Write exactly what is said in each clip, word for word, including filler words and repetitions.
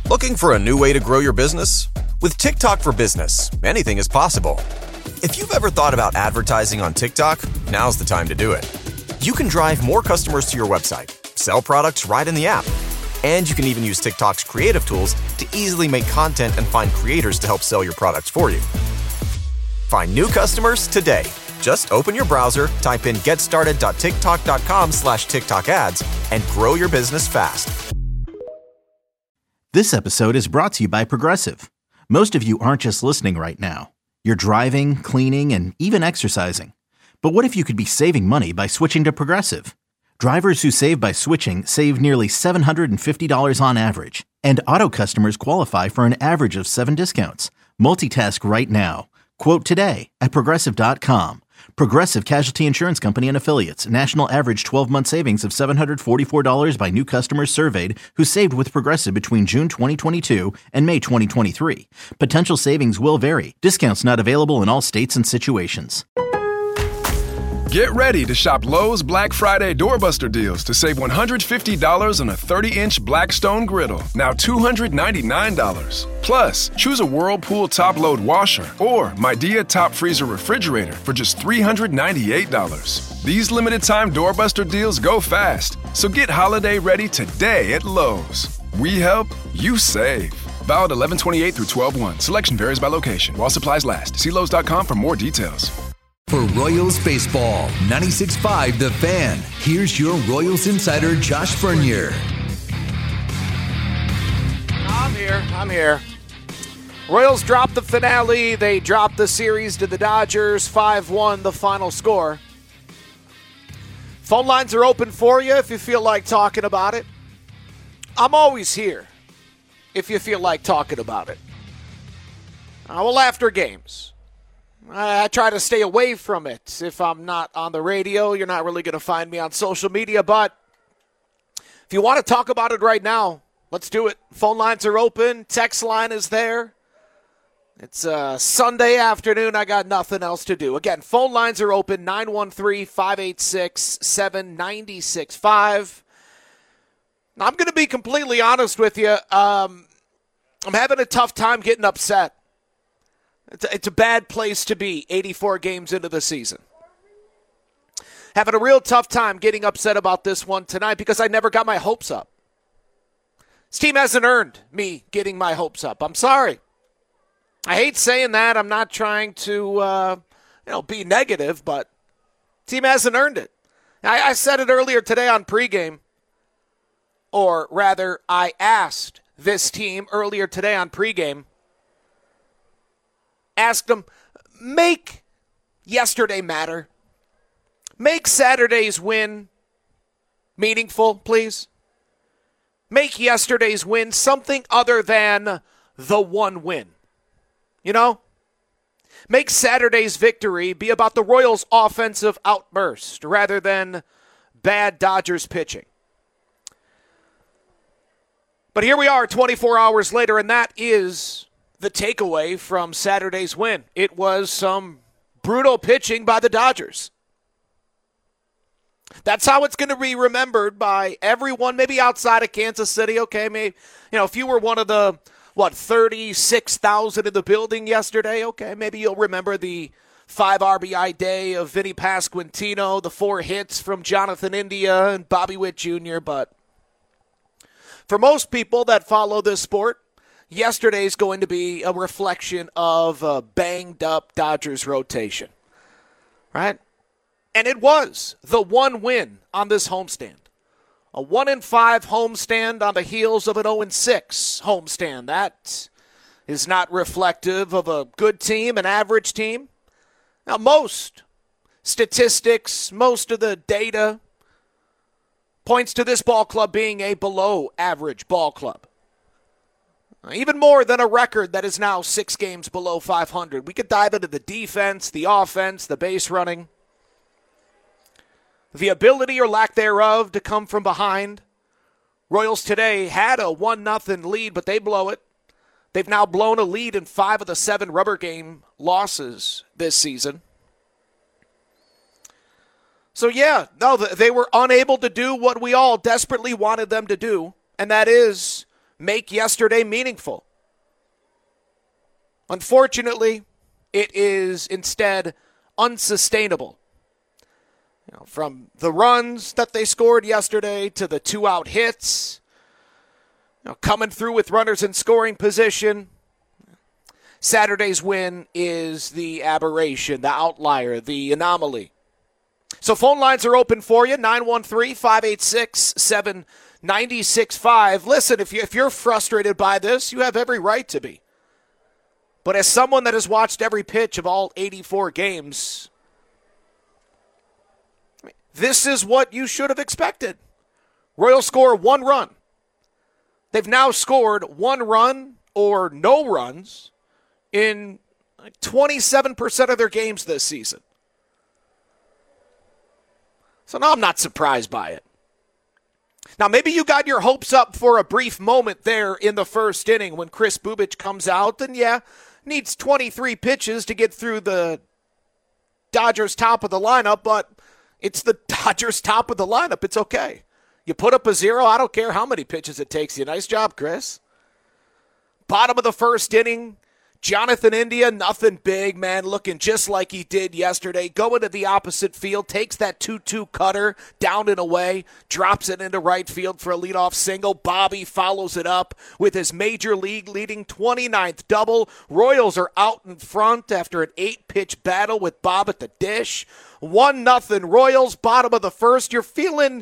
Looking for a new way to grow your business? With TikTok for Business, anything is possible. If you've ever thought about advertising on TikTok, now's the time to do it. You can drive more customers to your website, sell products right in the app, and you can even use TikTok's creative tools to easily make content and find creators to help sell your products for you. Find new customers today. Just open your browser, type in getstarted.tiktok.com slash TikTok ads, and grow your business fast. This episode is brought to you by Progressive. Most of you aren't just listening right now. You're driving, cleaning, and even exercising. But what if you could be saving money by switching to Progressive? Drivers who save by switching save nearly seven hundred fifty dollars on average. And auto customers qualify for an average of seven discounts. Multitask right now. Quote today at Progressive dot com. Progressive Casualty Insurance Company and Affiliates. National average twelve-month savings of seven hundred forty-four dollars by new customers surveyed who saved with Progressive between June twenty twenty-two and May twenty twenty-three. Potential savings will vary. Discounts not available in all states and situations. Get ready to shop Lowe's Black Friday Doorbuster deals to save one hundred fifty dollars on a thirty-inch Blackstone griddle, now two hundred ninety-nine dollars. Plus, choose a Whirlpool top-load washer or Midea top freezer refrigerator for just three hundred ninety-eight dollars. These limited-time Doorbuster deals go fast, so get holiday ready today at Lowe's. We help, you save. Valid eleven twenty-eight through twelve one. Selection varies by location. While supplies last. See Lowe's dot com for more details. For Royals Baseball, ninety-six point five The Fan. Here's your Royals insider, Josh Vernier. I'm here. I'm here. Royals dropped the finale. They dropped the series to the Dodgers. five one the final score. Phone lines are open for you if you feel like talking about it. I'm always here if you feel like talking about it. I will after games. I try to stay away from it. If I'm not on the radio, you're not really going to find me on social media. But if you want to talk about it right now, let's do it. Phone lines are open. Text line is there. It's a Sunday afternoon. I got nothing else to do. Again, phone lines are open. nine one three, five eight six, seven nine six five. Now, I'm going to be completely honest with you. Um, I'm having a tough time getting upset. It's a, it's a bad place to be eighty-four games into the season. Having a real tough time getting upset about this one tonight because I never got my hopes up. This team hasn't earned me getting my hopes up. I'm sorry. I hate saying that. I'm not trying to uh, you know, be negative, but team hasn't earned it. I, I said it earlier today on pregame, or rather, I asked this team earlier today on pregame, asked them, make yesterday matter. Make Saturday's win meaningful, please. Make yesterday's win something other than the one win. You know? Make Saturday's victory be about the Royals' offensive outburst rather than bad Dodgers pitching. But here we are twenty-four hours later, and that is the takeaway from Saturday's win. It was some brutal pitching by the Dodgers. That's how it's going to be remembered by everyone, maybe outside of Kansas City. Okay, maybe, you know, if you were one of the, what, thirty-six thousand in the building yesterday, okay, maybe you'll remember the five R B I day of Vinny Pasquantino, the four hits from Jonathan India and Bobby Witt Junior But for most people that follow this sport, yesterday's going to be a reflection of a banged-up Dodgers rotation, right? And it was the one win on this homestand. A one and five homestand on the heels of an oh and six homestand. That is not reflective of a good team, an average team. Now, most statistics, most of the data points to this ball club being a below-average ball club. Even more than a record that is now six games below five hundred. We could dive into the defense, the offense, the base running. The ability or lack thereof to come from behind. Royals today had a one nothing lead, but they blow it. They've now blown a lead in five of the seven rubber game losses this season. So, yeah, no, they were unable to do what we all desperately wanted them to do, and that is make yesterday meaningful. Unfortunately, it is instead unsustainable. You know, from the runs that they scored yesterday to the two-out hits, you know, coming through with runners in scoring position, Saturday's win is the aberration, the outlier, the anomaly. So phone lines are open for you, nine one three, five eight six, seven nine six five. Listen, if, you, if you're frustrated by this, you have every right to be. But as someone that has watched every pitch of all eighty-four games, this is what you should have expected. Royals score one run. They've now scored one run or no runs in twenty-seven percent of their games this season. So now I'm not surprised by it. Now, maybe you got your hopes up for a brief moment there in the first inning when Kris Bubic comes out, and yeah, needs twenty-three pitches to get through the Dodgers' top of the lineup, but it's the Dodgers' top of the lineup. It's okay. You put up a zero, I don't care how many pitches it takes you. Nice job, Chris. Bottom of the first inning, Jonathan India, nothing big, man, looking just like he did yesterday. Going to the opposite field, takes that two two cutter down and away, drops it into right field for a leadoff single. Bobby follows it up with his major league leading twenty-ninth double. Royals are out in front after an eight-pitch battle with Bob at the dish. one nothing Royals, bottom of the first. You're feeling...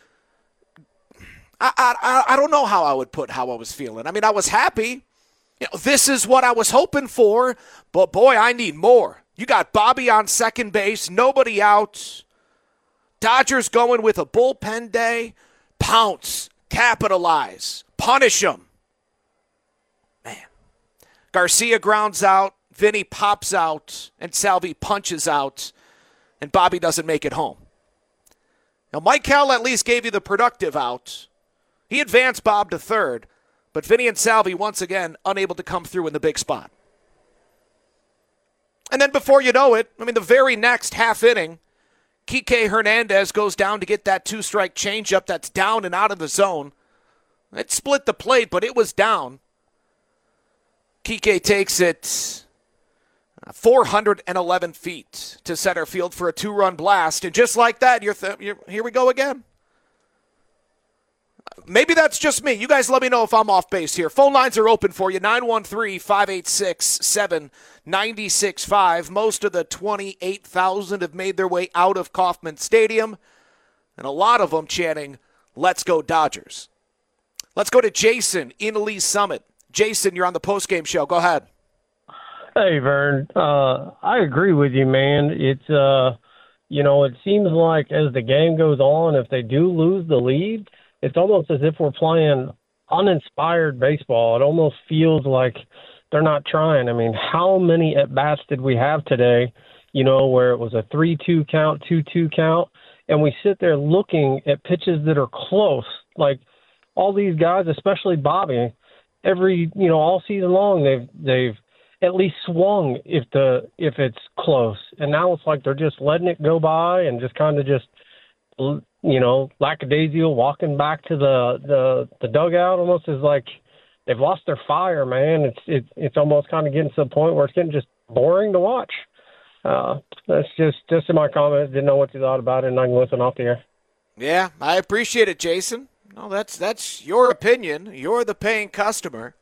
I, I, I don't know how I would put how I was feeling. I mean, I was happy. You know, this is what I was hoping for, but boy, I need more. You got Bobby on second base, nobody out. Dodgers going with a bullpen day. Pounce, capitalize, punish them. Man. Garcia grounds out, Vinny pops out, and Salvi punches out, and Bobby doesn't make it home. Now, Mike Howell at least gave you the productive out. He advanced Bob to third. But Vinny and Salvi, once again, unable to come through in the big spot. And then before you know it, I mean, the very next half inning, Kike Hernandez goes down to get that two-strike changeup that's down and out of the zone. It split the plate, but it was down. Kike takes it four hundred eleven feet to center field for a two-run blast. And just like that, you're, th- you're here we go again. Maybe that's just me. You guys let me know if I'm off base here. Phone lines are open for you, nine one three, five eight six, seven nine six five. Most of the twenty-eight thousand have made their way out of Kauffman Stadium, and a lot of them chanting, "Let's go Dodgers." Let's go to Jason in Lee Summit. Jason, you're on the postgame show. Go ahead. Hey, Vern. Uh, I agree with you, man. It's, uh, you know, it seems like as the game goes on, if they do lose the lead, it's almost as if we're playing uninspired baseball. It almost feels like they're not trying. I mean, how many at-bats did we have today, you know, where it was a three two count, two two count, and we sit there looking at pitches that are close. Like all these guys, especially Bobby, every, you know, all season long, they've they've at least swung if the if it's close. And now it's like they're just letting it go by and just kind of just – you know, lackadaisical, walking back to the, the, the dugout almost is like they've lost their fire, man. It's it's it's almost kind of getting to the point where it's getting just boring to watch. Uh, that's just just in my comment. Didn't know what you thought about it, and I can listen off the air. Yeah, I appreciate it, Jason. No, that's that's your opinion. You're the paying customer,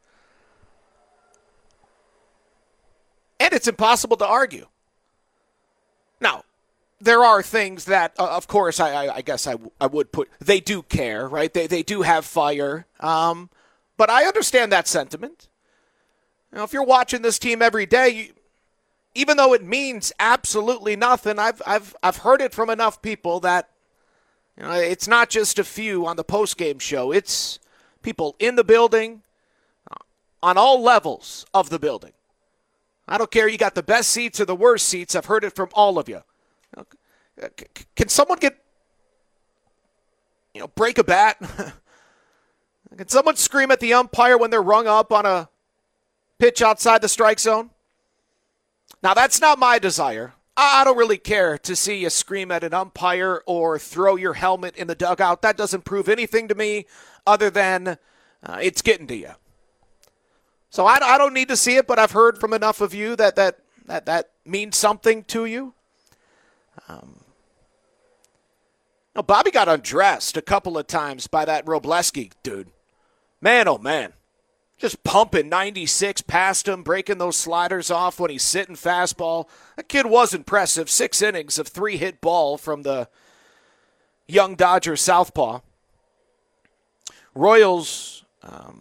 and it's impossible to argue. Now, there are things that, uh, of course, I, I, I guess I, I would put, they do care, right? They they do have fire. Um, but I understand that sentiment. You know, if you're watching this team every day, you, even though it means absolutely nothing, I've I've I've heard it from enough people that, you know, it's not just a few on the postgame show. It's people in the building, on all levels of the building. I don't care. You got the best seats or the worst seats. I've heard it from all of you. Can someone get, you know, break a bat? Can someone scream at the umpire when they're rung up on a pitch outside the strike zone? Now, that's not my desire. I don't really care to see you scream at an umpire or throw your helmet in the dugout. That doesn't prove anything to me other than uh, it's getting to you. So I, I don't need to see it, but I've heard from enough of you that that, that, that means something to you. Um, now Bobby got undressed a couple of times by that Robleski dude. Man, oh man. Just pumping ninety-six past him, breaking those sliders off when he's sitting fastball. That kid was impressive. Six innings of three-hit ball from the young Dodger southpaw. Royals, um,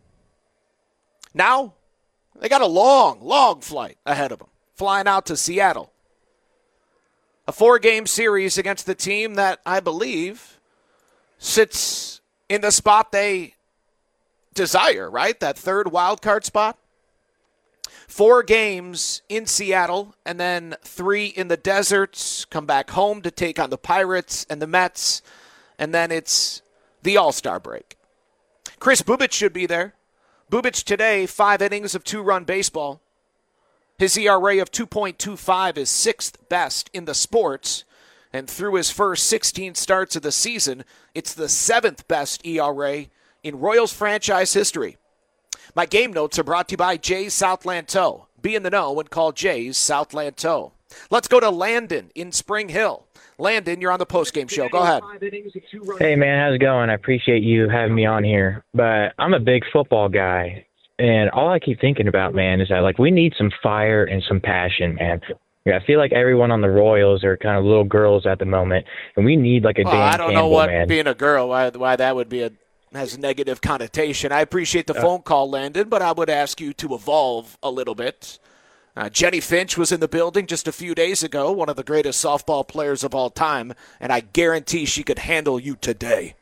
now they got a long, long flight ahead of them, flying out to Seattle. A four-game series against the team that I believe sits in the spot they desire, right? That third wild card spot. Four games in Seattle and then three in the deserts. Come back home to take on the Pirates and the Mets. And then it's the All-Star break. Chris Bubic should be there. Bubic today, five innings of two-run baseball. His E R A of two point two five is sixth best in the sports. And through his first sixteen starts of the season, it's the seventh best E R A in Royals franchise history. My game notes are brought to you by Jay's Southland Tow. Be in the know and call Jay's Southland Tow. Let's go to Landon in Spring Hill. Landon, you're on the postgame show. Go ahead. Hey, man, how's it going? I appreciate you having me on here. But I'm a big football guy, and all I keep thinking about, man, is that, like, we need some fire and some passion, man. Yeah, I feel like everyone on the Royals are kind of little girls at the moment, and we need, like, a well, Dan I don't Campbell, know what man. being a girl, why, why that would be a has a negative connotation. I appreciate the uh, phone call, Landon, but I would ask you to evolve a little bit. Uh, Jenny Finch was in the building just a few days ago, one of the greatest softball players of all time, and I guarantee she could handle you today.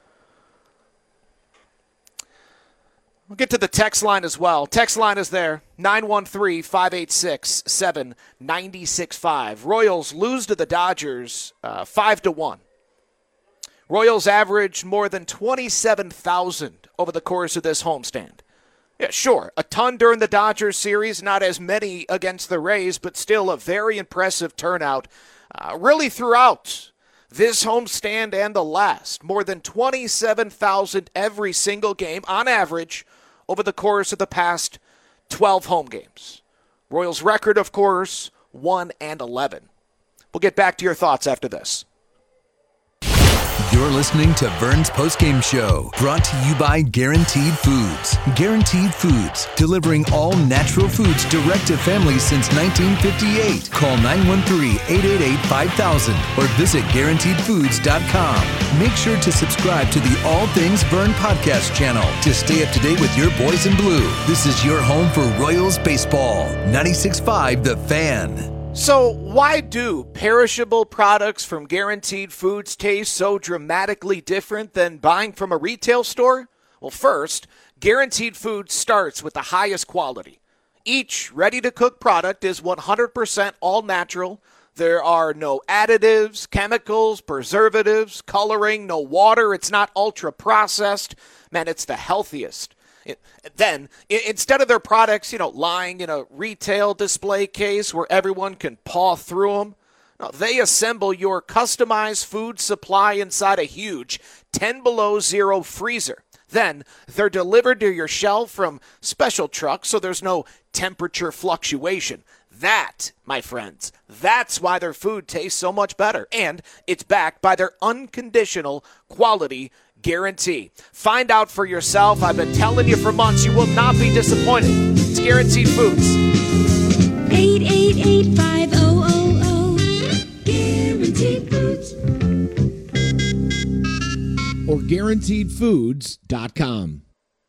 We'll get to the text line as well. Text line is there, nine one three, five eight six, seven nine six five. Royals lose to the Dodgers uh, five to one. Royals averaged more than twenty-seven thousand over the course of this homestand. Yeah, sure, a ton during the Dodgers series, not as many against the Rays, but still a very impressive turnout uh, really throughout this homestand and the last. More than twenty-seven thousand every single game on average over the course of the past twelve home games. Royals record, of course, one and eleven. We'll get back to your thoughts after this. You're listening to Vern's Postgame Show, brought to you by Guaranteed Foods. Guaranteed Foods, delivering all natural foods direct to families since nineteen fifty-eight. Call nine one three, eight eight eight, five thousand or visit guaranteed foods dot com. Make sure to subscribe to the All Things Vern podcast channel to stay up to date with your boys in blue. This is your home for Royals baseball. ninety-six point five The Fan. So why do perishable products from Guaranteed Foods taste so dramatically different than buying from a retail store? Well, first, Guaranteed Foods starts with the highest quality. Each ready-to-cook product is one hundred percent all-natural. There are no additives, chemicals, preservatives, coloring, no water. It's not ultra-processed. Man, it's the healthiest. It, then, I- instead of their products, you know, lying in a retail display case where everyone can paw through them, no, they assemble your customized food supply inside a huge ten below zero freezer. Then, they're delivered to your shelf from special trucks so there's no temperature fluctuation. That, my friends, that's why their food tastes so much better. And it's backed by their unconditional quality guarantee. Find out for yourself. I've been telling you for months, you will not be disappointed. It's Guaranteed Foods. eight eight eight, five oh oh oh. Guaranteed Foods. Or guaranteed foods dot com.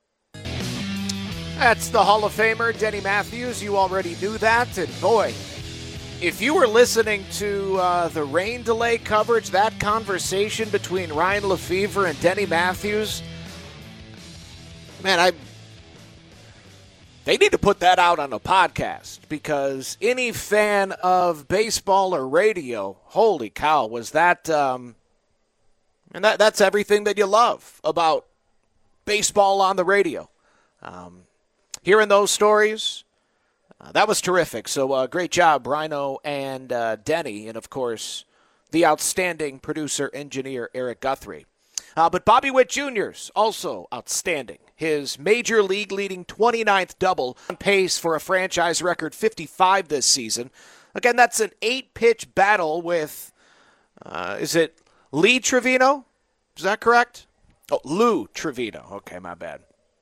That's the Hall of Famer, Denny Matthews. You already knew that. And boy, if you were listening to uh, the rain delay coverage, that conversation between Ryan Lefevre and Denny Matthews, man, I they need to put that out on a podcast, because any fan of baseball or radio, holy cow, was that, um, and that that's everything that you love about baseball on the radio. Um, hearing those stories, Uh, that was terrific. So uh, great job, Rhino and uh, Denny, and, of course, the outstanding producer-engineer, Eric Guthrie. Uh, but Bobby Witt Junior's also outstanding. His major league leading twenty-ninth double, on pace for a franchise record fifty-five this season. Again, that's an eight-pitch battle with, uh, is it Lee Trevino? Is that correct? Oh, Lou Trevino. Okay, my bad.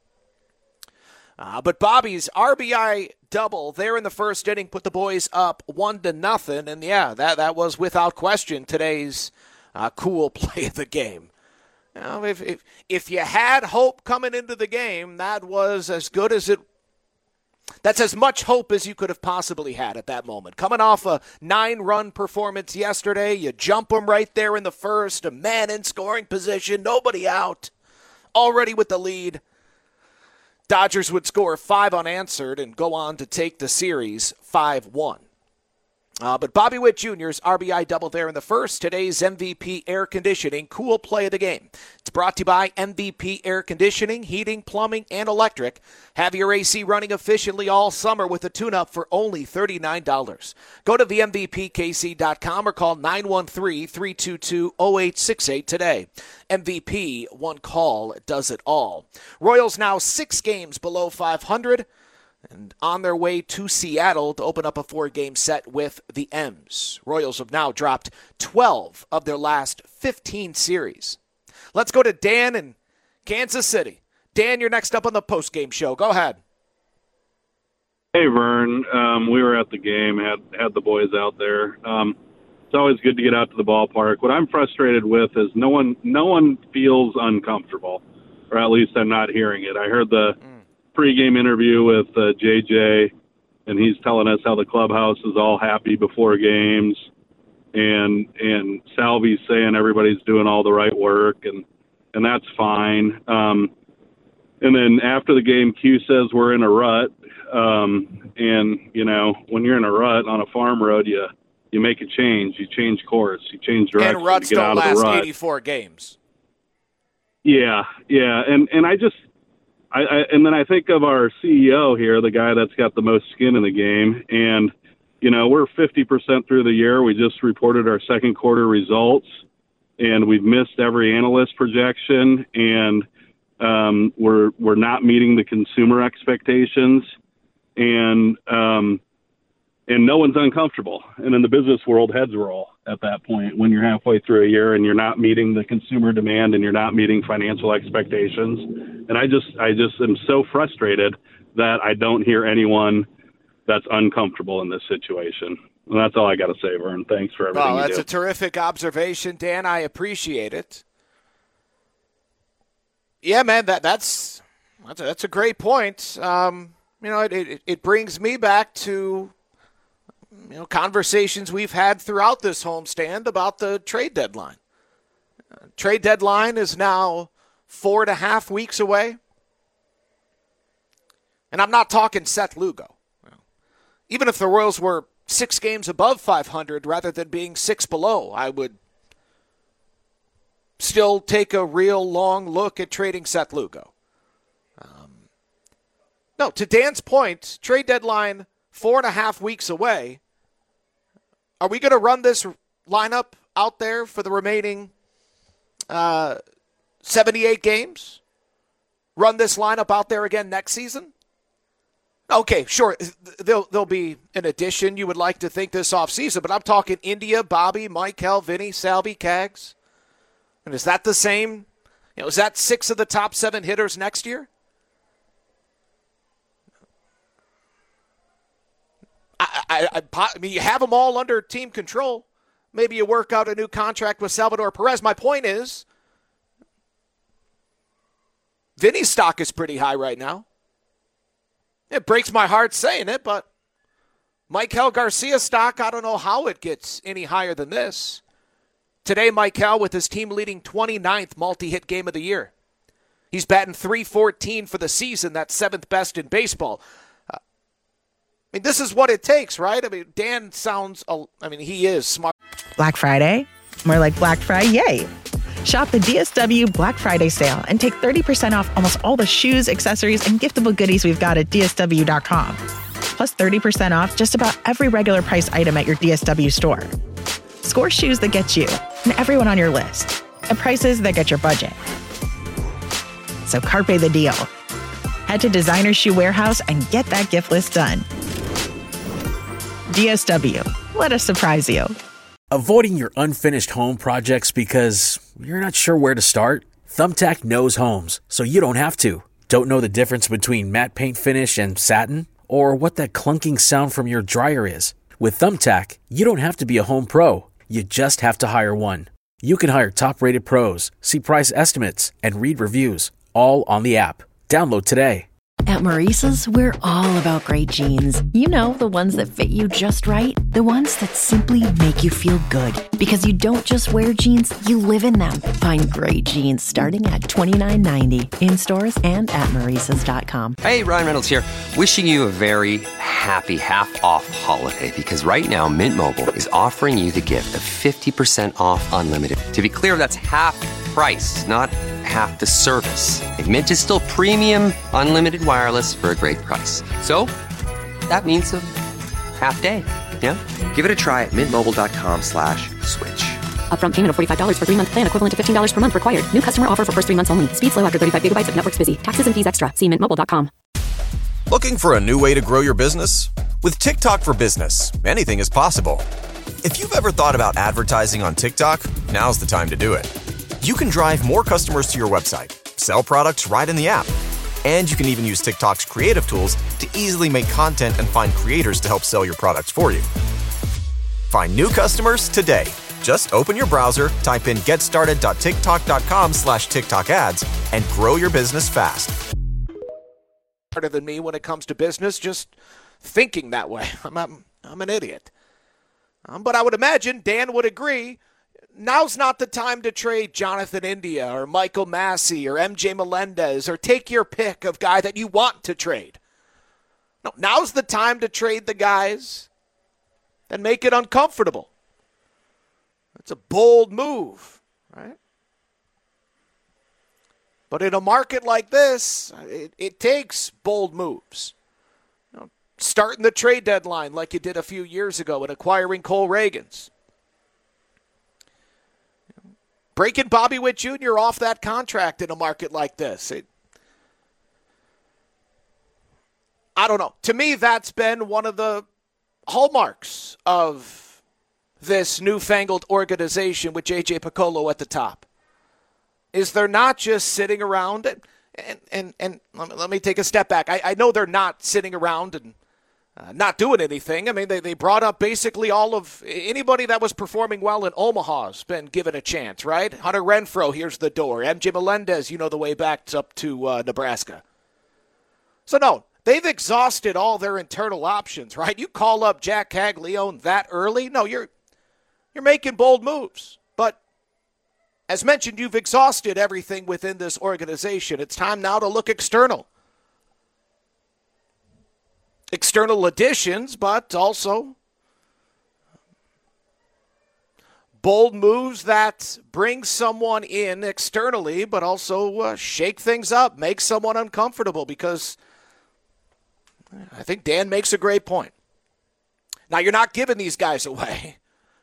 Uh, but Bobby's R B I double there in the first inning put the boys up one to nothing, and yeah, that that was without question today's uh, cool play of the game. You know, if, if if you had hope coming into the game, that was as good as it. That's as much hope as you could have possibly had at that moment. Coming off a nine-run performance yesterday, you jump them right there in the first, a man in scoring position, nobody out, already with the lead. Dodgers would score five unanswered and go on to take the series five one. Uh, but Bobby Witt Junior's R B I double there in the first, today's M V P Air Conditioning cool play of the game. It's brought to you by M V P Air Conditioning, Heating, Plumbing, and Electric. Have your A C running efficiently all summer with a tune-up for only thirty-nine dollars. Go to the M V P K C dot com or call nine one three, three two two, zero eight six eight today. M V P, one call does it all. Royals now six games below five hundred. And on their way to Seattle to open up a four-game set with the M's. Royals have now dropped twelve of their last fifteen series. Let's go to Dan in Kansas City. Dan, you're next up on the post-game show. Go ahead. Hey, Vern. Um, we were at the game, had had the boys out there. Um, it's always good to get out to the ballpark. What I'm frustrated with is no one, no one feels uncomfortable, or at least I'm not hearing it. I heard the mm. pregame interview with uh, J J, and he's telling us how the clubhouse is all happy before games, and and Salvy's saying everybody's doing all the right work, and and that's fine. Um, and then after the game, Q says we're in a rut, um, and you know when you're in a rut on a farm road, you you make a change, you change course, you change direction, and ruts you get don't out of the last rut. eighty-four games. Yeah, yeah, and and I just. I, I, and then I think of our C E O here, the guy that's got the most skin in the game. And, you know, we're fifty percent through the year. We just reported our second quarter results, and we've missed every analyst projection. And um, we're we're not meeting the consumer expectations. And um, and no one's uncomfortable. And in the business world, heads roll at that point when you're halfway through a year and you're not meeting the consumer demand and you're not meeting financial expectations. And I just, I just am so frustrated that I don't hear anyone that's uncomfortable in this situation. And that's all I got to say, Vern. Thanks for everything well, you that's do. a terrific observation, Dan. I appreciate it. Yeah, man, that that's that's a, that's a great point. Um, you know, it, it it brings me back to you know conversations we've had throughout this homestand about the trade deadline. Uh, trade deadline is now four and a half weeks away, and I'm not talking Seth Lugo. Even if the Royals were six games above five hundred rather than being six below, I would still take a real long look at trading Seth Lugo. Um, no, to Dan's point, trade deadline four and a half weeks away. Are we going to run this lineup out there for the remaining uh, seventy-eight games? Run this lineup out there again next season? Okay, sure, there'll, there'll be an addition you would like to think this offseason, but I'm talking India, Bobby, Michael, Vinny, Salvi, Cags. And is that the same? You know, is that six of the top seven hitters next year? I, I, I, I mean, you have them all under team control. Maybe you work out a new contract with Salvador Perez. My point is, Vinny's stock is pretty high right now. It breaks my heart saying it, but Michael Garcia stock, I don't know how it gets any higher than this. Today, Michael with his team-leading twenty-ninth multi-hit game of the year. He's batting three fourteen for the season. That's seventh best in baseball. Uh, I mean, this is what it takes, right? I mean, Dan sounds, I mean, he is smart. Black Friday? More like Black Friday, yay. Shop the D S W Black Friday sale and take thirty percent off almost all the shoes, accessories, and giftable goodies we've got at D S W dot com. Plus thirty percent off just about every regular price item at your D S W store. Score shoes that get you and everyone on your list. at prices that get your budget. So carpe the deal. Head to Designer Shoe Warehouse and get that gift list done. D S W. Let us surprise you. Avoiding your unfinished home projects because you're not sure where to start? Thumbtack knows homes, so you don't have to. Don't know the difference between matte paint finish and satin? Or what that clunking sound from your dryer is? With Thumbtack, you don't have to be a home pro. You just have to hire one. You can hire top-rated pros, see price estimates, and read reviews, all on the app. Download today. At Maurice's, we're all about great jeans. You know, the ones that fit you just right. The ones that simply make you feel good. Because you don't just wear jeans, you live in them. Find great jeans starting at twenty-nine ninety in stores and at Maurices dot com. Hey, Ryan Reynolds here. Wishing you a very happy half-off holiday. Because right now, Mint Mobile is offering you the gift of fifty percent off unlimited. To be clear, that's half price, not half the service. And Mint is still premium, unlimited wireless for a great price. So, that means a half day, yeah? Give it a try at mintmobile.com slash switch. Upfront payment of forty-five dollars for three-month plan, equivalent to fifteen dollars per month required. New customer offer for first three months only. Speed slow after thirty-five gigabytes if network's busy. Taxes and fees extra. See mint mobile dot com. Looking for a new way to grow your business? With TikTok for Business, anything is possible. If you've ever thought about advertising on TikTok, now's the time to do it. You can drive more customers to your website, sell products right in the app, and you can even use TikTok's creative tools to easily make content and find creators to help sell your products for you. Find new customers today. Just open your browser, type in getstarted.tiktok.com slash TikTok ads, and grow your business fast. Harder than me when it comes to business, just thinking that way. I'm, I'm, I'm an idiot. Um, but I would imagine Dan would agree. Now's not the time to trade Jonathan India or Michael Massey or M J Melendez or take your pick of guy that you want to trade. No, now's the time to trade the guys that make it uncomfortable. It's a bold move, right? But in a market like this, it, it takes bold moves. You know, starting the trade deadline like you did a few years ago and acquiring Cole Reagans. Breaking Bobby Witt Junior off that contract in a market like this. It, I don't know. To me, that's been one of the hallmarks of this newfangled organization with J J Picollo at the top. Is they're not just sitting around, and and, and, and let, me, let me take a step back. I, I know they're not sitting around and Uh, not doing anything. I mean, they, they brought up basically all of anybody that was performing well in Omaha has been given a chance, right? Hunter Renfroe, here's the door. M J Melendez, you know the way back up to uh, Nebraska. So, no, they've exhausted all their internal options, right? You call up Jack Caglione that early? No, you're you're making bold moves. But as mentioned, you've exhausted everything within this organization. It's time now to look external. External additions, but also bold moves that bring someone in externally, but also uh, shake things up, make someone uncomfortable, because I think Dan makes a great point. Now, you're not giving these guys away,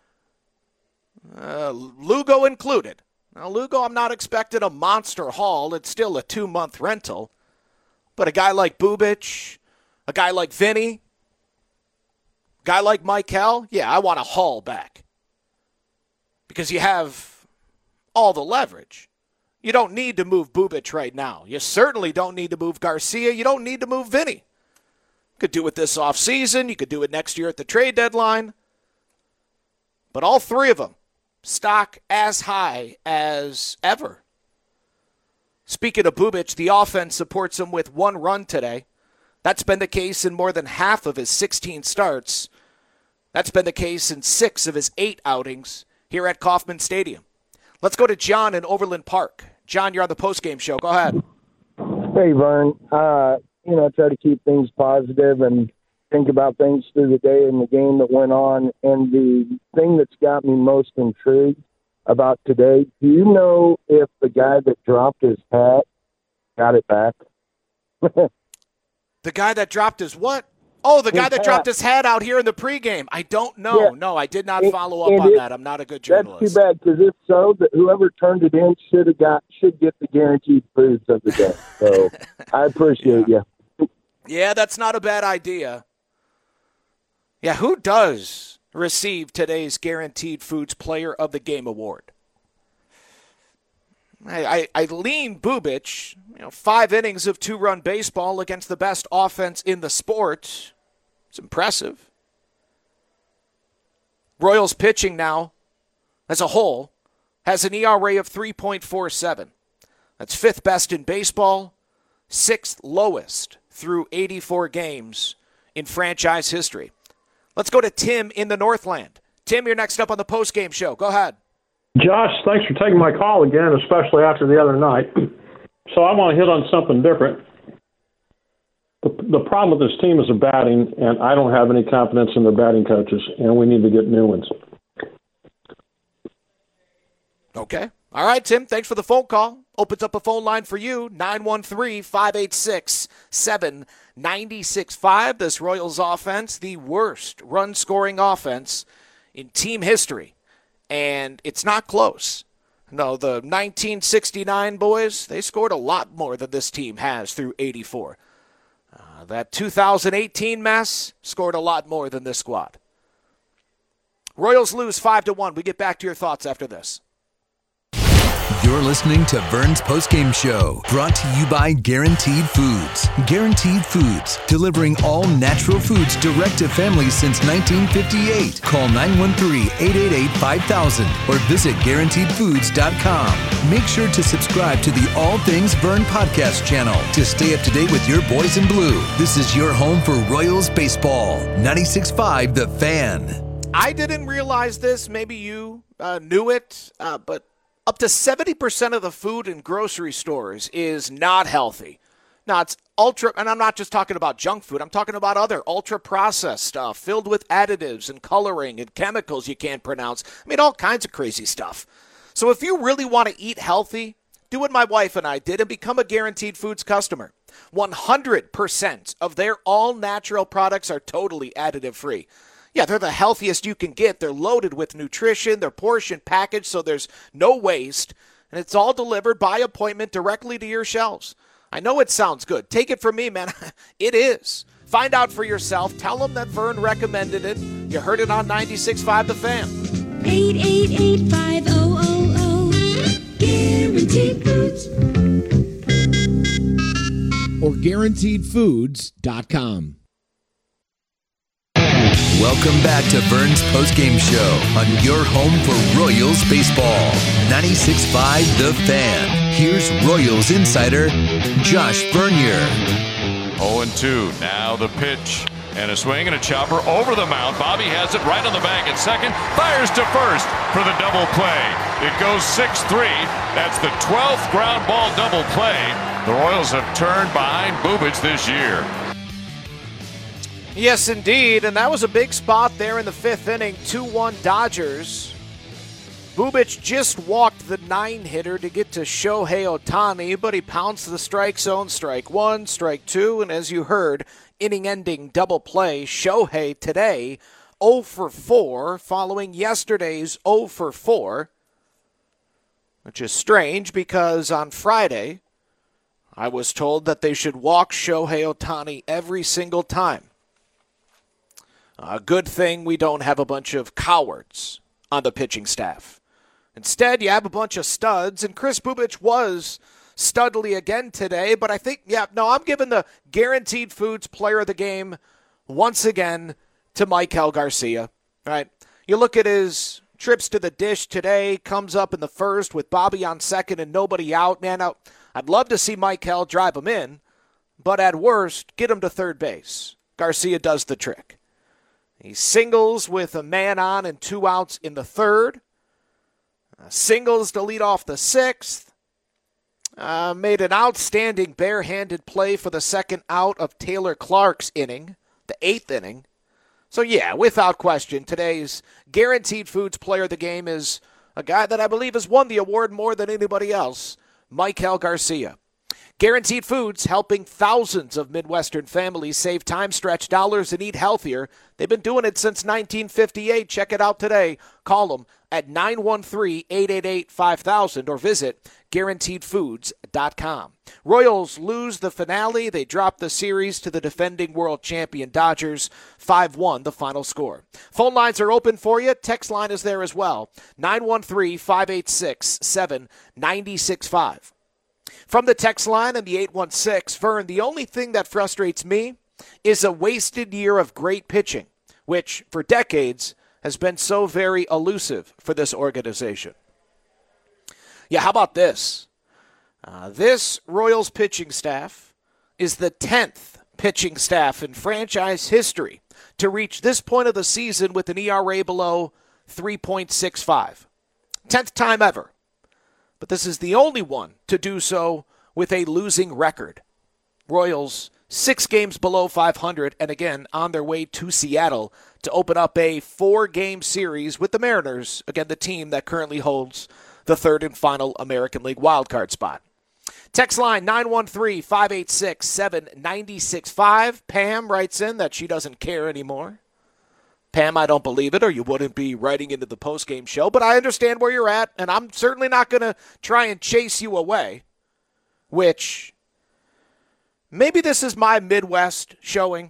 uh, Lugo included. Now, Lugo, I'm not expecting a monster haul. It's still a two-month rental. But a guy like Bubic, a guy like Vinny, a guy like Michael, yeah, I want a haul back. Because you have all the leverage. You don't need to move Bubic right now. You certainly don't need to move Garcia. You don't need to move Vinny. You could do it this offseason. You could do it next year at the trade deadline. But all three of them, stock as high as ever. Speaking of Bubic, the offense supports him with one run today. That's been the case in more than half of his sixteen starts. That's been the case in six of his eight outings here at Kauffman Stadium. Let's go to John in Overland Park. John, you're on the postgame show. Go ahead. Hey, Vern. Uh, you know, try to keep things positive and think about things through the day and the game that went on. And the thing that's got me most intrigued about today, do you know if the guy that dropped his hat got it back? The guy that dropped his what? Oh, the guy that Pat, dropped his hat out here in the pregame. I don't know. Yeah. No, I did not And- follow up and on it- that. I'm not a good journalist. That's too bad, because if so, that whoever turned it in should have got should get the guaranteed foods of the day. So I appreciate you. Yeah, that's not a bad idea. Yeah, who does receive today's Guaranteed Foods Player of the Game award? I, I, I lean Bubic, you know, five innings of two-run baseball against the best offense in the sport. It's impressive. Royals pitching now, as a whole, has an E R A of three point four seven. That's fifth best in baseball, sixth lowest through eighty-four games in franchise history. Let's go to Tim in the Northland. Tim, you're next up on the postgame show. Go ahead. Josh, thanks for taking my call again, especially after the other night. So I want to hit on something different. The, the problem with this team is the batting, and I don't have any confidence in their batting coaches, and we need to get new ones. Okay. All right, Tim, thanks for the phone call. Opens up a phone line for you, nine one three, five eight six, seven nine six five. This Royals offense, the worst run-scoring offense in team history. And it's not close. No, the nineteen sixty-nine boys, they scored a lot more than this team has through eighty-four. Uh, that two thousand eighteen mess scored a lot more than this squad. Royals lose five to one. We get back to your thoughts after this. You're listening to Vern's Postgame Show, brought to you by Guaranteed Foods. Guaranteed Foods, delivering all natural foods direct to families since nineteen fifty-eight. Call nine one three, eight eight eight, five thousand or visit guaranteed foods dot com. Make sure to subscribe to the All Things Vern podcast channel to stay up to date with your boys in blue. This is your home for Royals baseball. ninety-six point five The Fan. I didn't realize this. Maybe you uh, knew it, uh, but up to seventy percent of the food in grocery stores is not healthy. Now, it's ultra, and I'm not just talking about junk food. I'm talking about other ultra-processed stuff filled with additives and coloring and chemicals you can't pronounce. I mean, all kinds of crazy stuff. So if you really want to eat healthy, do what my wife and I did and become a Guaranteed Foods customer. one hundred percent of their all-natural products are totally additive-free. Yeah, they're the healthiest you can get. They're loaded with nutrition. They're portion packaged so there's no waste. And it's all delivered by appointment directly to your shelves. I know it sounds good. Take it from me, man. It is. Find out for yourself. Tell them that Vern recommended it. You heard it on ninety-six point five The Fan. eight eight eight, five oh oh oh. Guaranteed Foods. Or guaranteed foods dot com. Welcome back to Vern's Postgame Show on your home for Royals baseball. ninety-six point five The Fan. Here's Royals insider Josh Vernier. oh and two. Now the pitch. And a swing and a chopper over the mound. Bobby has it right on the bag at second. Fires to first for the double play. It goes six three. That's the twelfth ground ball double play. The Royals have turned behind Bubic this year. Yes, indeed, and that was a big spot there in the fifth inning, two one Dodgers. Bubic just walked the nine-hitter to get to Shohei Ohtani, but he pounced the strike zone, strike one, strike two, and as you heard, inning-ending double play. Shohei today, oh for four, following yesterday's oh for four, which is strange because on Friday, I was told that they should walk Shohei Ohtani every single time. A good thing we don't have a bunch of cowards on the pitching staff. Instead, you have a bunch of studs, and Chris Bubic was studly again today, but I think, yeah, no, I'm giving the Guaranteed Foods Player of the Game once again to Maikel Garcia, right? You look at his trips to the dish today, comes up in the first with Bobby on second and nobody out. Man, now, I'd love to see Maikel drive him in, but at worst, get him to third base. Garcia does the trick. He singles with a man on and two outs in the third. Uh, singles to lead off the sixth. Uh, made an outstanding barehanded play for the second out of Taylor Clark's inning, the eighth inning. So, yeah, without question, today's Guaranteed Foods Player of the Game is a guy that I believe has won the award more than anybody else, Maikel Garcia. Guaranteed Foods, helping thousands of Midwestern families save time-stretched dollars and eat healthier. They've been doing it since nineteen fifty-eight. Check it out today. Call them at nine one three, eight eight eight, five thousand or visit guaranteed foods dot com. Royals lose the finale. They drop the series to the defending world champion Dodgers. five one the final score. Phone lines are open for you. Text line is there as well. nine one three, five eight six, seven nine six five. From the text line and the eight one six, Vern, the only thing that frustrates me is a wasted year of great pitching, which for decades has been so very elusive for this organization. Yeah, how about this? Uh, this Royals pitching staff is the tenth pitching staff in franchise history to reach this point of the season with an E R A below three point six five. tenth time ever. But this is the only one to do so with a losing record. Royals, six games below five hundred, and again on their way to Seattle to open up a four-game series with the Mariners, again the team that currently holds the third and final American League wildcard spot. Text line nine one three, five eight six, seven nine six five. Pam writes in that she doesn't care anymore. Pam, I don't believe it, or you wouldn't be writing into the postgame show, but I understand where you're at, and I'm certainly not going to try and chase you away, which maybe this is my Midwest showing.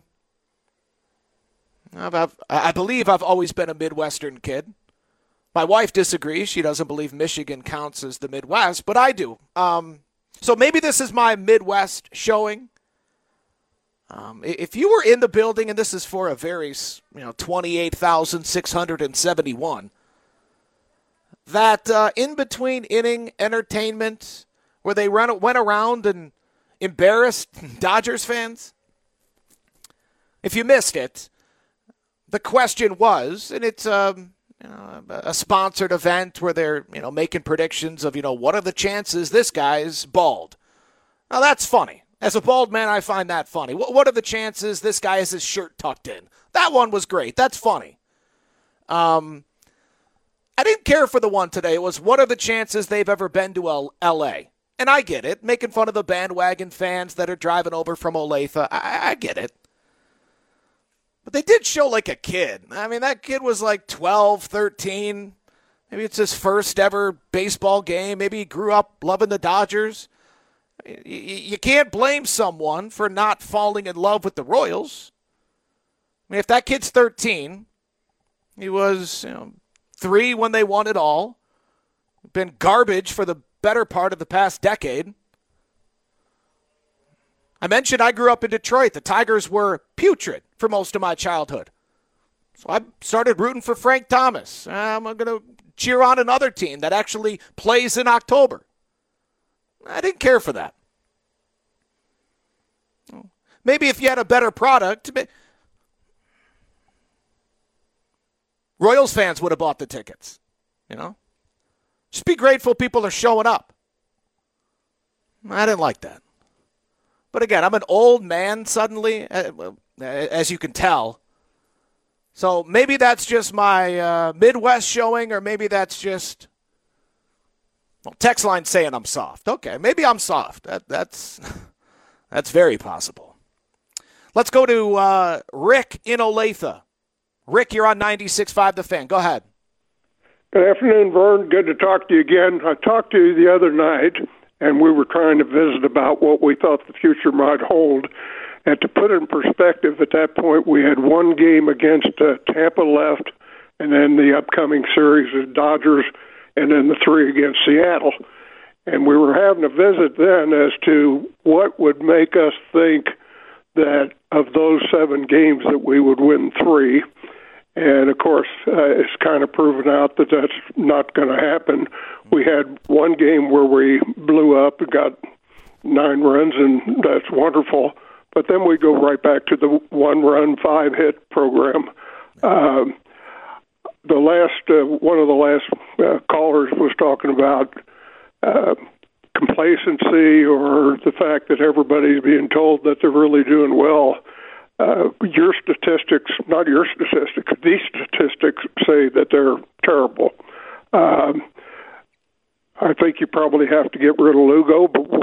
I've, I've, I believe I've always been a Midwestern kid. My wife disagrees. She doesn't believe Michigan counts as the Midwest, but I do. Um, so maybe this is my Midwest showing. Um, if you were in the building, and this is for a very, you know, twenty-eight thousand six hundred seventy-one, that uh, in-between inning entertainment where they run, went around and embarrassed Dodgers fans, if you missed it, the question was, and it's um, you know, a sponsored event where they're you know making predictions of, you know, what are the chances this guy's bald? Now, that's funny. As a bald man, I find that funny. What are the chances this guy has his shirt tucked in? That one was great. That's funny. Um, I didn't care for the one today. It was, what are the chances they've ever been to L A? And I get it. Making fun of the bandwagon fans that are driving over from Olathe. I, I get it. But they did show like a kid. I mean, that kid was like twelve, thirteen. Maybe it's his first ever baseball game. Maybe he grew up loving the Dodgers. You can't blame someone for not falling in love with the Royals. I mean, if that kid's thirteen, he was you know, three when they won it all, been garbage for the better part of the past decade. I mentioned I grew up in Detroit. The Tigers were putrid for most of my childhood. So I started rooting for Frank Thomas. I'm going to cheer on another team that actually plays in October. I didn't care for that. Maybe if you had a better product, Royals fans would have bought the tickets. You know? Just be grateful people are showing up. I didn't like that. But again, I'm an old man suddenly, as you can tell. So maybe that's just my uh, Midwest showing, or maybe that's just... Well, text line saying I'm soft. Okay, maybe I'm soft. That, that's that's very possible. Let's go to uh, Rick in Olathe. Rick, you're on ninety-six point five The Fan. Go ahead. Good afternoon, Vern. Good to talk to you again. I talked to you the other night, and we were trying to visit about what we thought the future might hold. And to put it in perspective, at that point, we had one game against uh, Tampa left, and then the upcoming series of Dodgers, and then the three against Seattle. And we were having a visit then as to what would make us think that of those seven games that we would win three. And, of course, uh, it's kind of proven out that that's not going to happen. We had one game where we blew up and got nine runs, and that's wonderful. But then we go right back to the one-run, five-hit program. Um, The last uh, one of the last uh, callers was talking about uh, complacency, or the fact that everybody's being told that they're really doing well. Uh, your statistics, not your statistics, these statistics say that they're terrible. Um, I think you probably have to get rid of Lugo, but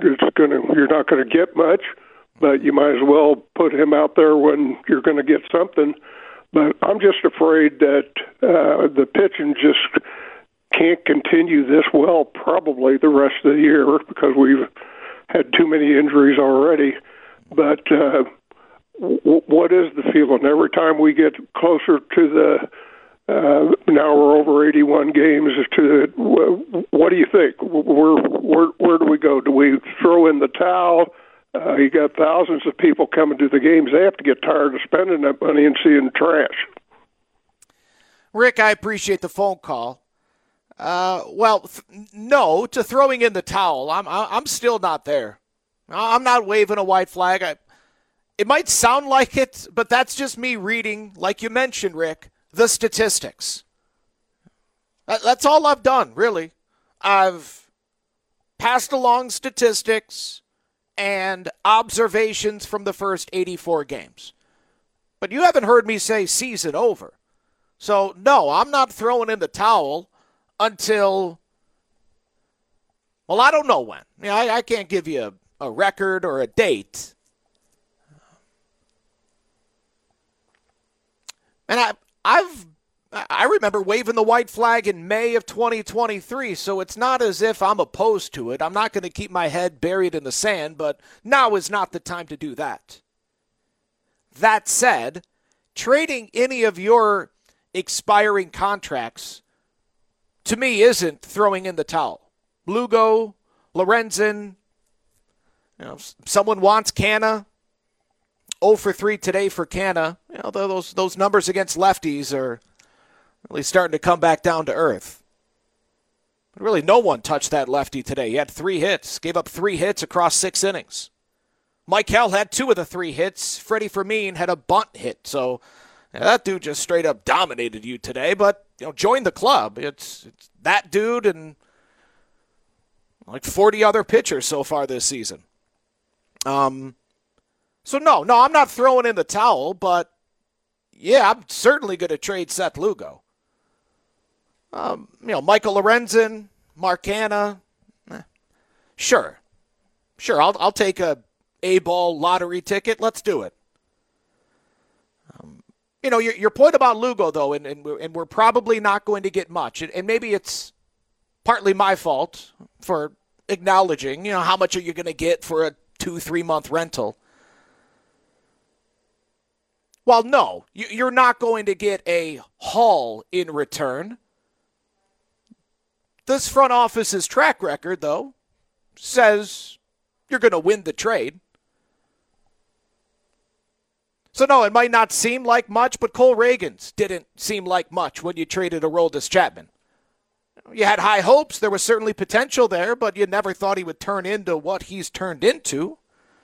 it's going to you're not going to get much, but you might as well put him out there when you're going to get something. But I'm just afraid that uh, the pitching just can't continue this well probably the rest of the year because we've had too many injuries already. But uh, w- what is the feeling? Every time we get closer to the uh, now we're over eighty-one games. To the, what do you think? Where, where where do we go? Do we throw in the towel? Uh, you got thousands of people coming to the games. They have to get tired of spending that money and seeing trash. Rick, I appreciate the phone call. Uh, well, th- no to throwing in the towel. I'm I'm still not there. I'm not waving a white flag. I, it might sound like it, but that's just me reading, like you mentioned, Rick, the statistics. That, that's all I've done, really. I've passed along statistics and observations from the first eighty-four games. But you haven't heard me say season over. So, no, I'm not throwing in the towel until, well, I don't know when. You know, I, I can't give you a, a record or a date. And I, I've, I remember waving the white flag in May of twenty twenty-three, so it's not as if I'm opposed to it. I'm not going to keep my head buried in the sand, but now is not the time to do that. That said, trading any of your expiring contracts, to me, isn't throwing in the towel. Lugo, Lorenzen, you know, someone wants Canna. oh for three today for Canna. You know, those those numbers against lefties are really starting to come back down to earth. But really, no one touched that lefty today. He had three hits, gave up three hits across six innings. Mike Hell had two of the three hits. Freddie Fermin had a bunt hit. So yeah, that dude just straight up dominated you today. But you know, join the club. It's, it's that dude and like forty other pitchers so far this season. Um. So no, no, I'm not throwing in the towel, but yeah, I'm certainly going to trade Seth Lugo. Um, you know, Michael Lorenzen, Mark Canna, eh, sure, sure. I'll I'll take a A-ball lottery ticket. Let's do it. Um, you know, your your point about Lugo though, and and we're, and we're probably not going to get much, and, and maybe it's partly my fault for acknowledging. You know, how much are you going to get for a two three month rental? Well, no, you're not going to get a haul in return. This front office's track record, though, says you're going to win the trade. So, no, it might not seem like much, but Cole Reagans didn't seem like much when you traded Aroldis Chapman. You had high hopes. There was certainly potential there, but you never thought he would turn into what he's turned into.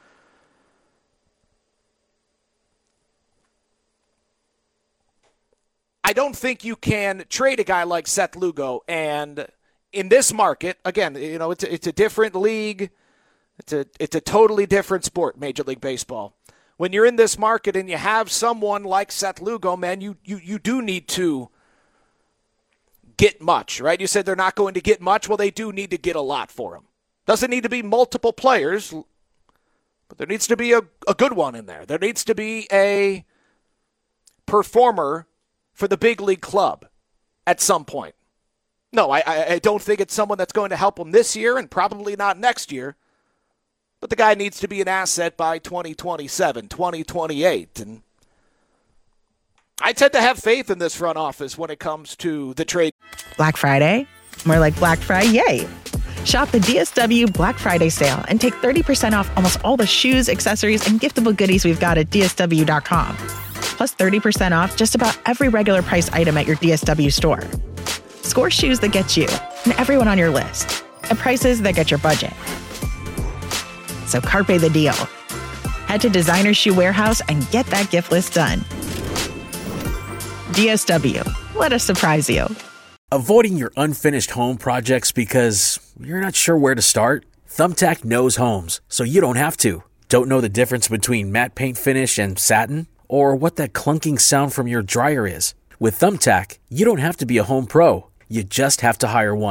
I don't think you can trade a guy like Seth Lugo, and in this market, again, you know, it's a, it's a different league. It's a it's a totally different sport, Major League Baseball. When you're in this market and you have someone like Seth Lugo, man, you you you do need to get much, right? You said they're not going to get much. Well, they do need to get a lot for him. Doesn't need to be multiple players, but there needs to be a, a good one in there. There needs to be a performer for the big league club at some point. No, I, I don't think it's someone that's going to help him this year and probably not next year. But the guy needs to be an asset by twenty twenty-seven, twenty twenty-eight. And I tend to have faith in this front office when it comes to the trade. Black Friday? More like Black Friday, yay! Shop the D S W Black Friday sale and take thirty percent off almost all the shoes, accessories, and giftable goodies we've got at D S W dot com. Plus thirty percent off just about every regular price item at your D S W store. Score shoes that get you and everyone on your list at prices that get your budget. So carpe the deal. Head to Designer Shoe Warehouse and get that gift list done. D S W. Let us surprise you. Avoiding your unfinished home projects because you're not sure where to start? Thumbtack knows homes, so you don't have to. Don't know the difference between matte paint finish and satin? Or what that clunking sound from your dryer is? With Thumbtack, you don't have to be a home pro. You just have to hire one.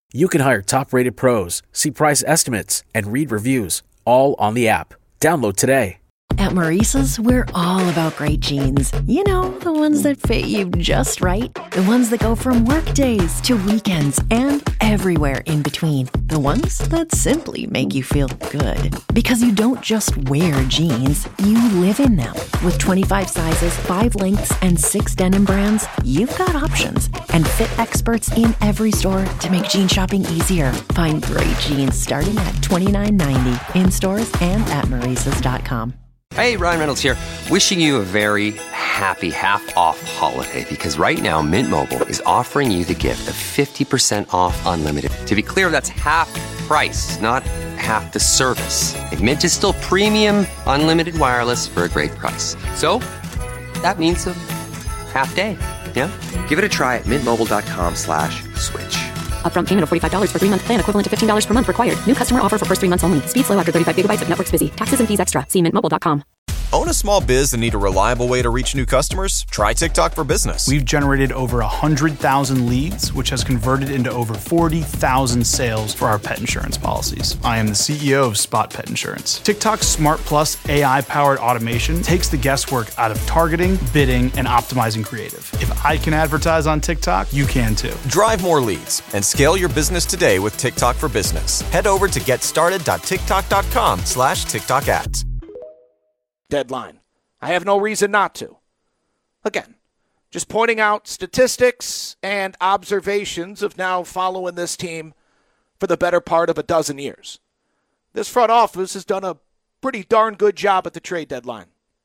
You can hire top-rated pros, see price estimates, and read reviews, all on the app. Download today. At Maurice's, we're all about great jeans. You know, the ones that fit you just right. The ones that go from work days to weekends and everywhere in between. The ones that simply make you feel good. Because you don't just wear jeans, you live in them. With twenty-five sizes, five lengths, and six denim brands, you've got options. And fit experts in every store to make jean shopping easier. Find great jeans starting at twenty-nine ninety in stores and at Maurices dot com. Hey, Ryan Reynolds here, wishing you a very happy half-off holiday because right now Mint Mobile is offering you the gift of fifty percent off unlimited. To be clear, that's half price, not half the service. And Mint is still premium unlimited wireless for a great price. So, that means a half day, yeah? Give it a try at mintmobile.com slash switch. Upfront payment of forty-five dollars for three-month plan equivalent to fifteen dollars per month required. New customer offer for first three months only. Speed slow after thirty-five gigabytes if network's busy. Taxes and fees extra. See mint mobile dot com. Own a small biz and need a reliable way to reach new customers? Try TikTok for Business. We've generated over one hundred thousand leads, which has converted into over forty thousand sales for our pet insurance policies. I am the C E O of Spot Pet Insurance. TikTok's Smart Plus A I-powered automation takes the guesswork out of targeting, bidding, and optimizing creative. If I can advertise on TikTok, you can too. Drive more leads and scale your business today with TikTok for Business. Head over to getstarted.tiktok.com slash TikTok ads. Deadline. I have no reason not to. Again, just pointing out statistics and observations of now following this team for the better part of a dozen years. This front office has done a pretty darn good job at the trade deadline.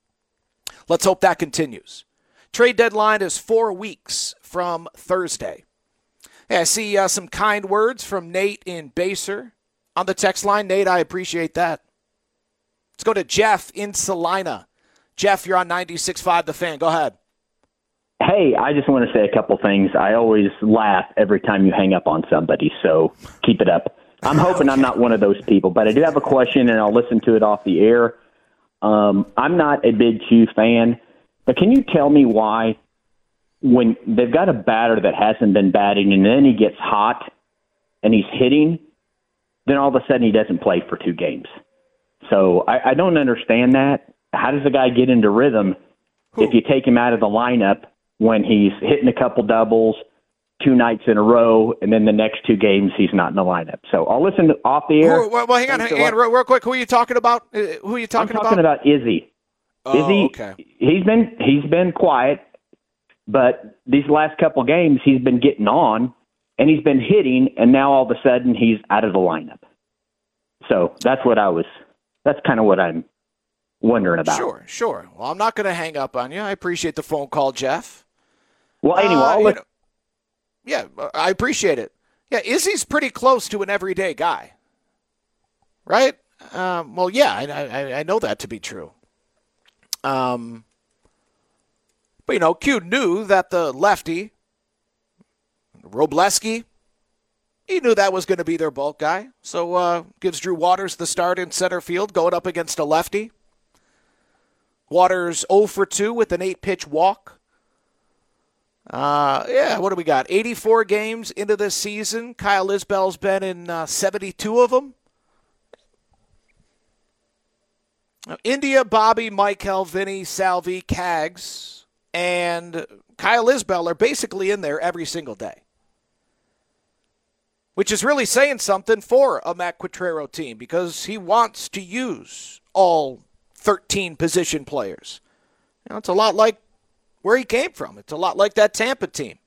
Let's hope that continues. Trade deadline is four weeks from Thursday. Hey, I see uh, some kind words from Nate in Baser on the text line. Nate, I appreciate that. Let's go to Jeff in Salina. Jeff, you're on ninety-six point five The Fan. Go ahead. Hey, I just want to say a couple things. I always laugh every time you hang up on somebody, so keep it up. I'm hoping I'm not one of those people, but I do have a question, and I'll listen to it off the air. Um, I'm not a big Q fan, but can you tell me why when they've got a batter that hasn't been batting and then he gets hot and he's hitting, then all of a sudden he doesn't play for two games? So I, I don't understand that. How does a guy get into rhythm if you take him out of the lineup when he's hitting a couple doubles two nights in a row, and then the next two games he's not in the lineup? So I'll listen to, off the air. Well, well hang on, hang on real, real quick. Who are you talking about? Uh, who are you talking about? I'm talking about, about Izzy. Oh, Izzy, okay. He's been he's been quiet, but these last couple games he's been getting on, and he's been hitting, and now all of a sudden he's out of the lineup. So that's what I was. That's kind of what I'm wondering about. Sure, sure. Well, I'm not going to hang up on you. I appreciate the phone call, Jeff. Well, anyway, uh, I'll let- know, yeah, I appreciate it. Yeah, Izzy's pretty close to an everyday guy, right? Um, well, yeah, I, I, I know that to be true. Um, but, you know, Q knew that the lefty, Robleski, he knew that was going to be their bulk guy. So uh, gives Drew Waters the start in center field going up against a lefty. Waters oh for two with an eight-pitch walk. Uh, yeah, what do we got? eighty-four games into this season. Kyle Isbell's been in uh, seventy-two of them. Now, India, Bobby, Michael, Vinny, Salvi, Cags, and Kyle Isbell are basically in there every single day, which is really saying something for a Matt Quatrero team because he wants to use all thirteen position players. You know, it's a lot like where he came from. It's a lot like that Tampa team.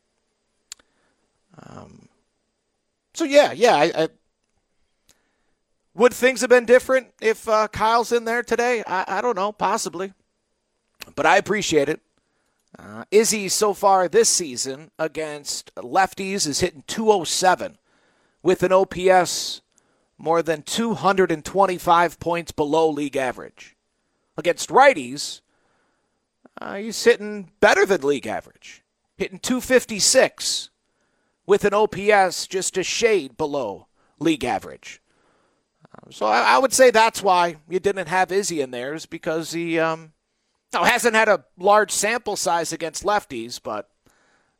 Um, so, yeah, yeah. I, I, would things have been different if uh, Kyle's in there today? I, I don't know, possibly. But I appreciate it. Uh, Izzy, so far this season, against lefties, is hitting two oh seven with an O P S more than two hundred twenty-five points below league average. Against righties, uh, he's hitting better than league average, hitting two fifty-six with an O P S just a shade below league average. Uh, so I, I would say that's why you didn't have Izzy in there, is because he um, no, hasn't had a large sample size against lefties, but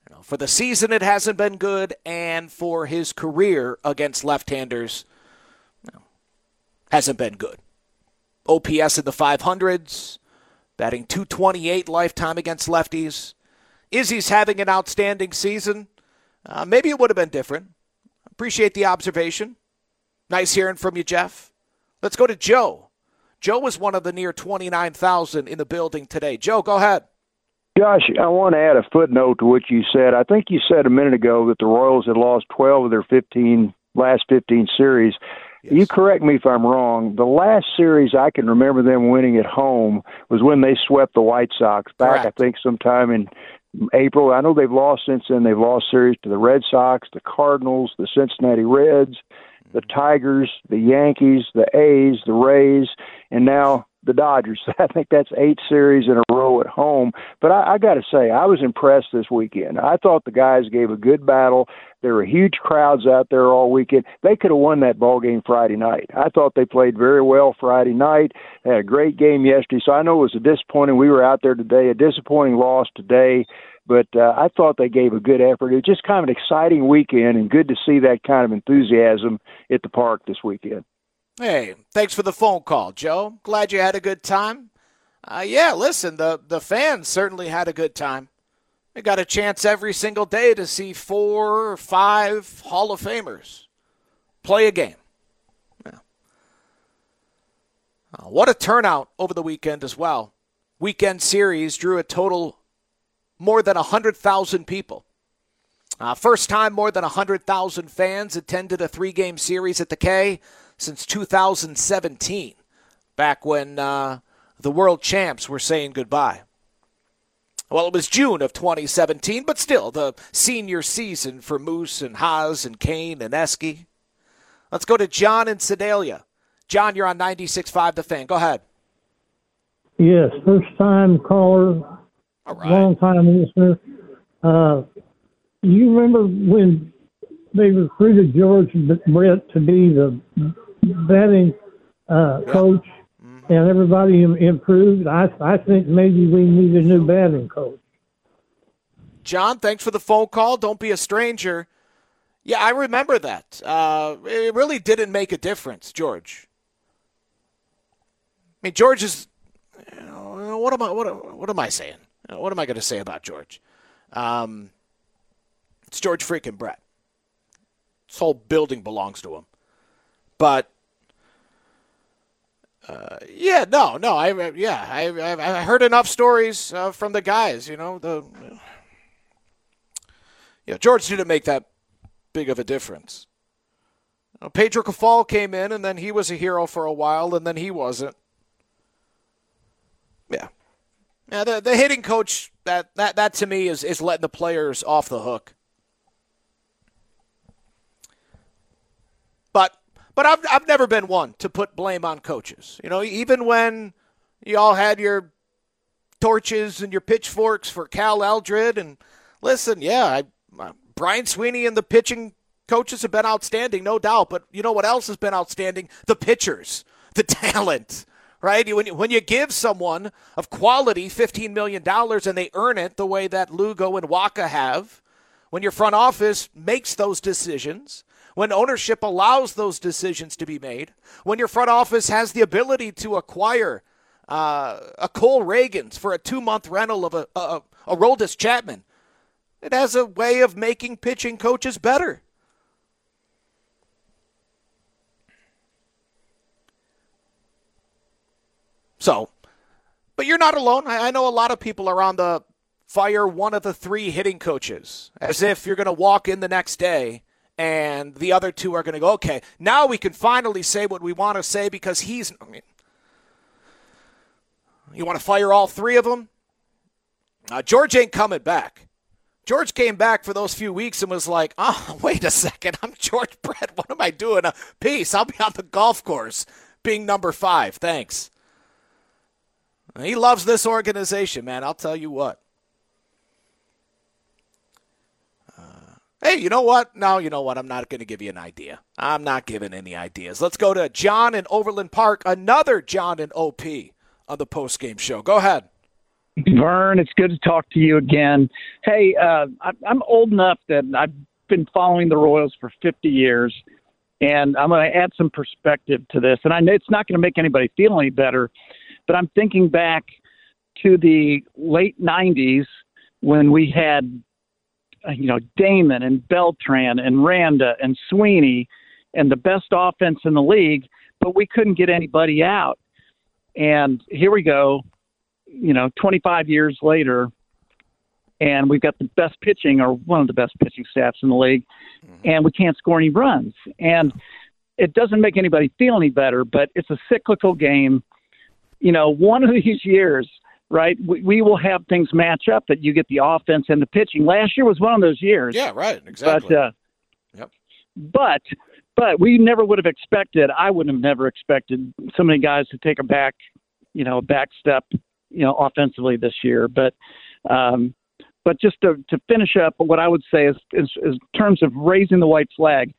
You know, for the season, it hasn't been good, and for his career against left-handers, you know, hasn't been good. O P S in the five hundreds, batting two twenty-eight lifetime against lefties. Izzy's having an outstanding season. Uh, maybe it would have been different. Appreciate the observation. Nice hearing from you, Jeff. Let's go to Joe. Joe was one of the near twenty-nine thousand in the building today. Joe, go ahead. Josh, I want to add a footnote to what you said. I think you said a minute ago that the Royals had lost twelve of their fifteen last fifteen series. Yes. You correct me if I'm wrong. The last series I can remember them winning at home was when they swept the White Sox back, Correct. I think, sometime in April. I know they've lost since then. They've lost series to the Red Sox, the Cardinals, the Cincinnati Reds, the Tigers, the Yankees, the A's, the Rays, and now the Dodgers. I think that's eight series in a row at home. But I, I got to say, I was impressed this weekend. I thought the guys gave a good battle. There were huge crowds out there all weekend. They could have won that ball game Friday night. I thought they played very well Friday night. They had a great game yesterday. So I know it was a disappointing. We were out there today, a disappointing loss today. But uh, I thought they gave a good effort. It was just kind of an exciting weekend, and good to see that kind of enthusiasm at the park this weekend. Hey, thanks for the phone call, Joe. Glad you had a good time. Uh, yeah, listen, the, the fans certainly had a good time. They got a chance every single day to see four or five Hall of Famers play a game. Yeah. Uh, what a turnout over the weekend as well. Weekend series drew a total more than one hundred thousand people. Uh, first time more than one hundred thousand fans attended a three-game series at the K since two thousand seventeen, back when uh, the world champs were saying goodbye. Well, it was June of twenty seventeen, but still the senior season for Moose and Haas and Kane and Eske. Let's go to John in Sedalia. John, you're on ninety-six point five The Fan. Go ahead. Yes, first-time caller. All right. Long-time listener. Uh, you remember when they recruited George Brett to be the batting uh, coach, mm-hmm. and everybody improved? I, I think maybe we need a new batting coach. John, thanks for the phone call. Don't be a stranger. Yeah, I remember that. Uh, it really didn't make a difference, George. I mean, George is. You know, what am I? What, what am I saying? What am I going to say about George? Um, it's George freaking Brett. This whole building belongs to him. But, uh, yeah, no, no, I, yeah, I, I heard enough stories uh, from the guys. You know, the, yeah, George didn't make that big of a difference. You know, Pedro Cafal came in, and then he was a hero for a while, and then he wasn't. Yeah. Yeah, the, the hitting coach, that, that, that to me is, is letting the players off the hook. But but I've I've never been one to put blame on coaches. You know, even when you all had your torches and your pitchforks for Cal Eldred, and listen, yeah, I, uh, Brian Sweeney and the pitching coaches have been outstanding, no doubt. But you know what else has been outstanding? The pitchers, the talent. Right? When you, when you give someone of quality fifteen million dollars and they earn it the way that Lugo and Waka have, when your front office makes those decisions, when ownership allows those decisions to be made, when your front office has the ability to acquire uh, a Cole Reagans for a two-month rental of a, a, a Aroldis Chapman, it has a way of making pitching coaches better. So, but you're not alone. I, I know a lot of people are on the fire one of the three hitting coaches, as if you're going to walk in the next day and the other two are going to go, okay, now we can finally say what we want to say because he's, I mean, you want to fire all three of them? Uh, George ain't coming back. George came back for those few weeks and was like, oh, wait a second, I'm George Brett. What am I doing? Uh, peace, I'll be on the golf course being number five. Thanks. He loves this organization, man. I'll tell you what. Uh, hey, you know what? No, you know what? I'm not going to give you an idea. I'm not giving any ideas. Let's go to John in Overland Park. Another John in O P on the postgame show. Go ahead. Vern, it's good to talk to you again. Hey, uh, I, I'm old enough that I've been following the Royals for fifty years, and I'm going to add some perspective to this. And I know it's not going to make anybody feel any better, but I'm thinking back to the late nineties when we had, uh, you know, Damon and Beltran and Randa and Sweeney and the best offense in the league, but we couldn't get anybody out. And here we go, you know, twenty-five years later, and we've got the best pitching, or one of the best pitching staffs in the league, and we can't score any runs. And it doesn't make anybody feel any better, but it's a cyclical game. You know, one of these years, right, we, we will have things match up that you get the offense and the pitching. Last year was one of those years. Yeah, right, exactly. But, uh, yep. but, but we never would have expected, I would have never expected so many guys to take a back, you know, a back step, you know, offensively this year. But, um, but just to, to finish up, what I would say is, is, is in terms of raising the white flag,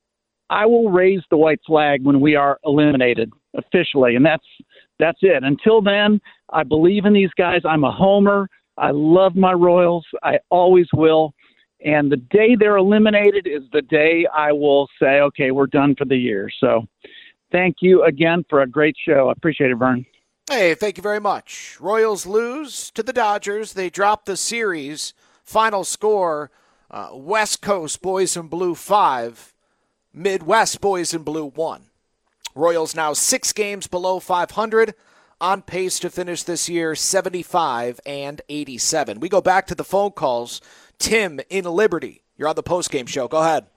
I will raise the white flag when we are eliminated officially. And that's, that's it. Until then, I believe in these guys. I'm a homer. I love my Royals. I always will. And the day they're eliminated is the day I will say, okay, we're done for the year. So thank you again for a great show. I appreciate it, Vern. Hey, thank you very much. Royals lose to the Dodgers. They drop the series. Final score, uh, West Coast Boys in Blue five, Midwest Boys in Blue one. Royals now six games below five hundred, on pace to finish this year seventy-five and eighty-seven. We go back to the phone calls. Tim in Liberty, you're on the postgame show. Go ahead.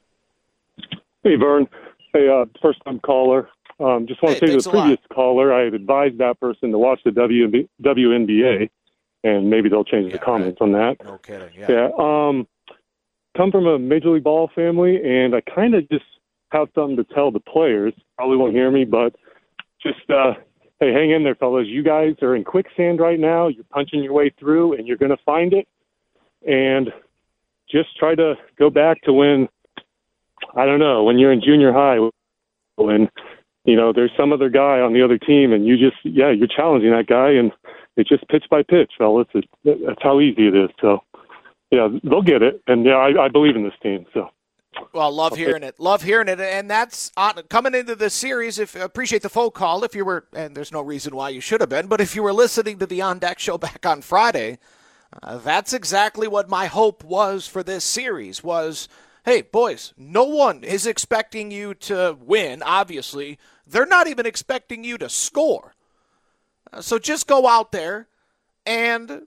Hey, Vern. Hey, uh, first-time caller. Um, just want Hey, to say to thanks the a lot. previous caller, I had advised that person to watch the W N B A, and maybe they'll change the comments on that. No kidding, yeah. Yeah. Um, come from a Major League Ball family, and I kind of just have something to tell the players. Probably won't hear me, but just, uh, hey, hang in there, fellas. You guys are in quicksand right now. You're punching your way through, and you're going to find it. And just try to go back to when, I don't know, when you're in junior high, when, you know, there's some other guy on the other team, and you just, yeah, you're challenging that guy, and it's just pitch by pitch, fellas. It's, that's how easy it is. So, yeah, they'll get it. And, yeah, I, I believe in this team, so. Well, love hearing it. Love hearing it. And that's on, coming into this series. If appreciate the phone call. If you were, and there's no reason why you should have been, but if you were listening to the On Deck show back on Friday, uh, that's exactly what my hope was for this series was, hey, boys, no one is expecting you to win, obviously. They're not even expecting you to score. Uh, so just go out there and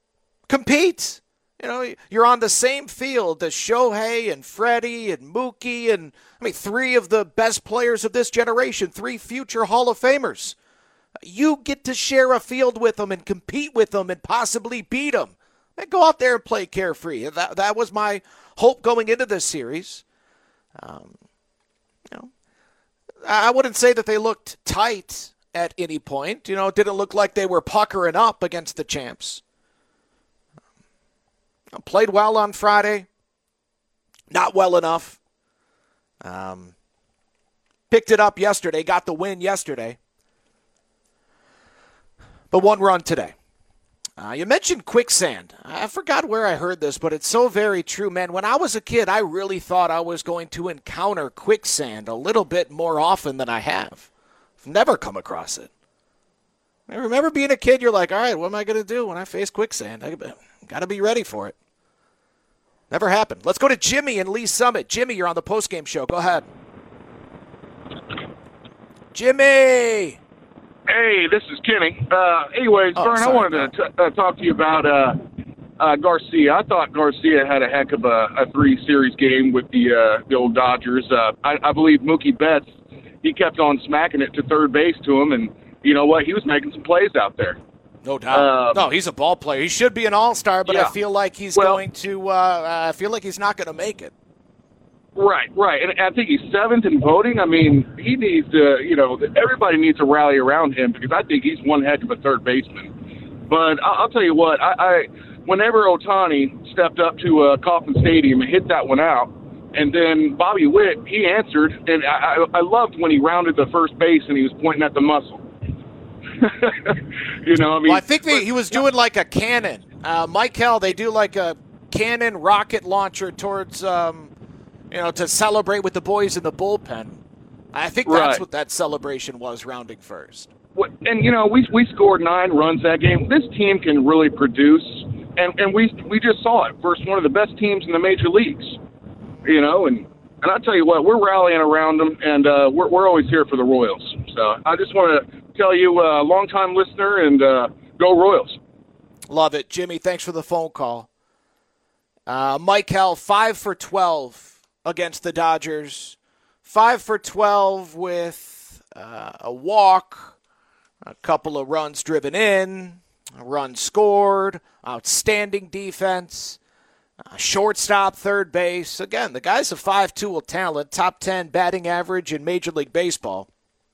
compete. You know, you're on the same field as Shohei and Freddie and Mookie and, I mean, three of the best players of this generation, three future Hall of Famers. You get to share a field with them and compete with them and possibly beat them. And go out there and play carefree. That, that was my hope going into this series. Um, you know, I wouldn't say that they looked tight at any point. You know, it didn't look like they were puckering up against the champs. Played well on Friday. Not well enough. Um, picked it up yesterday. Got the win yesterday. But one run today. Uh, you mentioned quicksand. I forgot where I heard this, but it's so very true, man. When I was a kid, I really thought I was going to encounter quicksand a little bit more often than I have. I've never come across it. I remember being a kid, you're like, all right, what am I going to do when I face quicksand? I got to be ready for it. Never happened. Let's go to Jimmy in Lee Summit. Jimmy, you're on the postgame show. Go ahead. Jimmy! Hey, this is Kenny. Uh, anyways, Oh, Vern, I sorry, wanted to t- uh, talk to you about uh, uh, Garcia. I thought Garcia had a heck of a, a three-series game with the uh, the old Dodgers. Uh, I, I believe Mookie Betts, he kept on smacking it to third base to him, and you know what? He was making some plays out there. No doubt. Um, no, he's a ball player. He should be an all-star, but yeah. I feel like he's Well- going to. Uh, I feel like he's not going to make it. Right, right. And I think he's seventh in voting. I mean, he needs to, you know, everybody needs to rally around him because I think he's one heck of a third baseman. But I'll, I'll tell you what, I, I whenever Ohtani stepped up to uh, Kauffman Stadium and hit that one out, and then Bobby Witt, he answered, and I, I, I loved when he rounded the first base and he was pointing at the muscle. you know, I mean, well, I think they, he was doing like a cannon. Uh, Michael, they do like a cannon rocket launcher towards, um, you know, to celebrate with the boys in the bullpen. I think that's Right. what that celebration was, rounding first. What- and you know, we we scored nine runs that game. This team can really produce, and and we we just saw it versus one of the best teams in the major leagues. You know, and and I tell you what, we're rallying around them, and uh, we're we're always here for the Royals. So I just want to tell you, uh, longtime listener, and uh, go Royals. Love it. Jimmy, thanks for the phone call. Uh, Michael, five for twelve against the Dodgers. Five for twelve with uh, a walk, a couple of runs driven in, a run scored, outstanding defense, uh, shortstop, third base. Again, the guy's a five-tool talent, top ten batting average in Major League Baseball.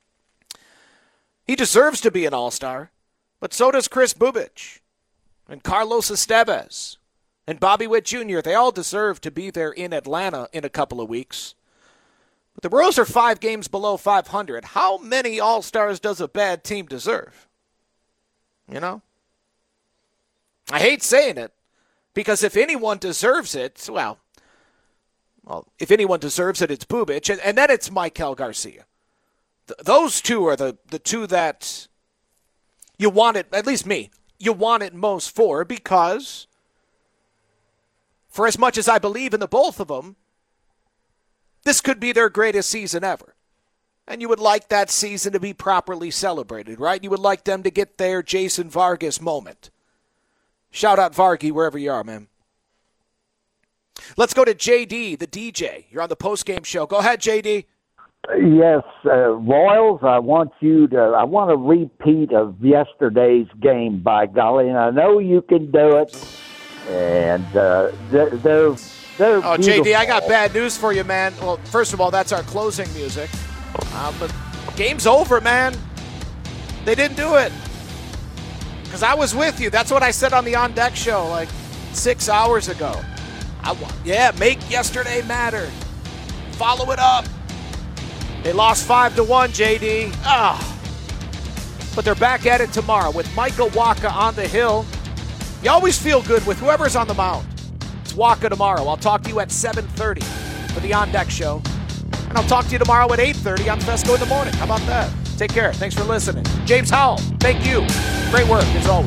He deserves to be an all-star, but so does Chris Bubich and Carlos Estevez and Bobby Witt Junior They all deserve to be there in Atlanta in a couple of weeks. But the Royals are five games below five hundred. How many all-stars does a bad team deserve? You know? I hate saying it, because if anyone deserves it, well, well if anyone deserves it, it's Bubich, and, and then it's Michael Garcia. Th- those two are the, the two that you want it, at least me, you want it most for, because for as much as I believe in the both of them, this could be their greatest season ever. And you would like that season to be properly celebrated, right? You would like them to get their Jason Vargas moment. Shout out Vargy wherever you are, man. Let's go to J D, the D J. You're on the postgame show. Go ahead, J D. Yes, uh, Royals, I want you to, I want a repeat of yesterday's game, by golly, and I know you can do it. And uh, they're, they're, they're Oh, beautiful. J D, I got bad news for you, man. Well, first of all, that's our closing music. Um, but game's over, man. They didn't do it. Because I was with you. That's what I said on the On Deck show like six hours ago. I, yeah, make yesterday matter. Follow it up. They lost five to one, J D. Ah. But they're back at it tomorrow with Michael Wacha on the hill. You always feel good with whoever's on the mound. It's Wacha tomorrow. I'll talk to you at seven thirty for the On Deck show. And I'll talk to you tomorrow at eight thirty on Fesco in the morning. How about that? Take care. Thanks for listening. James Howell, thank you. Great work, as always.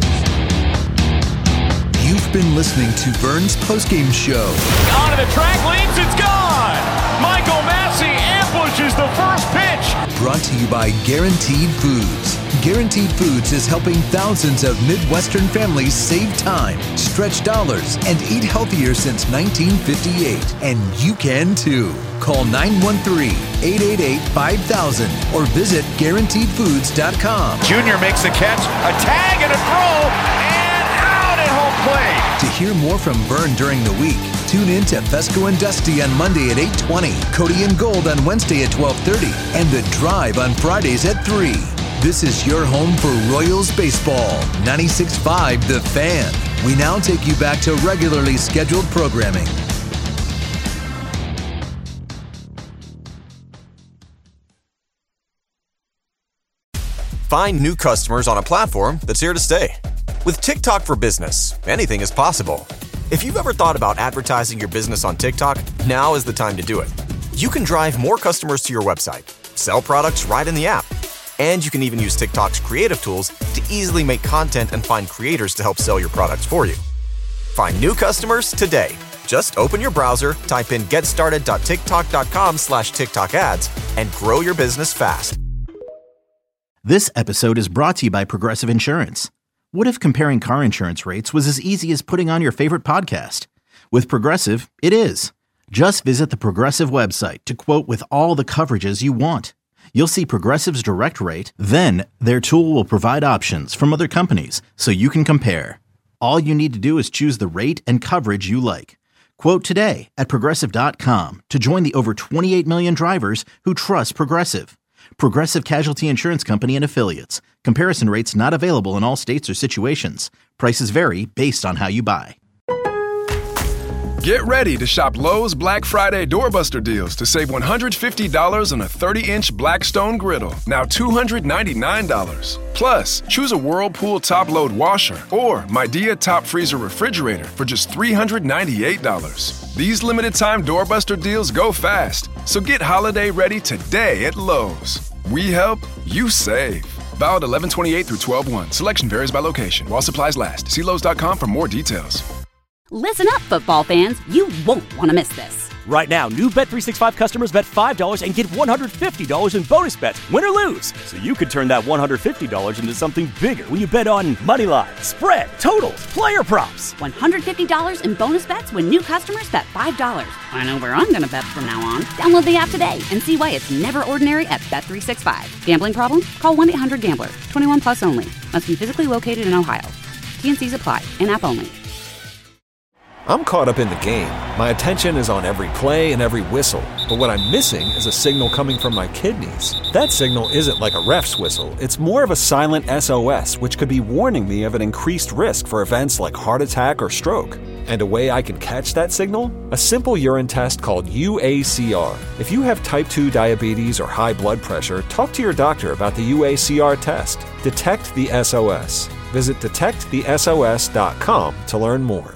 You've been listening to Vern's postgame show. Onto the track, leaps, it's gone! Michael Massey ambushes the first pitch. Brought to you by Guaranteed Foods. Guaranteed Foods is helping thousands of Midwestern families save time, stretch dollars, and eat healthier since nineteen fifty-eight. And you can too. Call nine one three, eight eight eight, five thousand or visit guaranteed foods dot com. Junior makes a catch, a tag and a throw, and out at home plate. To hear more from Vern during the week, tune in to Fesco and Dusty on Monday at eight twenty, Cody and Gold on Wednesday at twelve thirty, and The Drive on Fridays at three. This is your home for Royals baseball. ninety-six point five The Fan. We now take you back to regularly scheduled programming. Find new customers on a platform that's here to stay. With TikTok for Business, anything is possible. If you've ever thought about advertising your business on TikTok, now is the time to do it. You can drive more customers to your website, sell products right in the app, and you can even use TikTok's creative tools to easily make content and find creators to help sell your products for you. Find new customers today. Just open your browser, type in getstarted.tiktok.com slash TikTok ads, and grow your business fast. This episode is brought to you by Progressive Insurance. What if comparing car insurance rates was as easy as putting on your favorite podcast? With Progressive, it is. Just visit the Progressive website to quote with all the coverages you want. You'll see Progressive's direct rate, then their tool will provide options from other companies so you can compare. All you need to do is choose the rate and coverage you like. Quote today at progressive dot com to join the over twenty-eight million drivers who trust Progressive. Progressive Casualty Insurance Company and Affiliates. Comparison rates not available in all states or situations. Prices vary based on how you buy. Get ready to shop Lowe's Black Friday Doorbuster deals to save one hundred fifty dollars on a thirty-inch Blackstone griddle, now two hundred ninety-nine dollars. Plus, choose a Whirlpool top-load washer or Midea top freezer refrigerator for just three hundred ninety-eight dollars. These limited-time Doorbuster deals go fast, so get holiday ready today at Lowe's. We help, you save. Valid eleven twenty-eight through twelve one. Selection varies by location. While supplies last. See Lowe's dot com for more details. Listen up, football fans. You won't want to miss this. Right now, new Bet three sixty-five customers bet five dollars and get one hundred fifty dollars in bonus bets, win or lose. So you could turn that one hundred fifty dollars into something bigger when you bet on money line, spread, totals, player props. one hundred fifty dollars in bonus bets when new customers bet five dollars. I know where I'm going to bet from now on. Download the app today and see why it's never ordinary at Bet three sixty-five. Gambling problem? Call one eight hundred gambler. twenty-one plus only. Must be physically located in Ohio. T N Cs apply. In-app only. I'm caught up in the game. My attention is on every play and every whistle. But what I'm missing is a signal coming from my kidneys. That signal isn't like a ref's whistle. It's more of a silent S O S, which could be warning me of an increased risk for events like heart attack or stroke. And a way I can catch that signal? A simple urine test called U A C R. If you have type two diabetes or high blood pressure, talk to your doctor about the U A C R test. Detect the S O S. Visit detect the S O S dot com to learn more.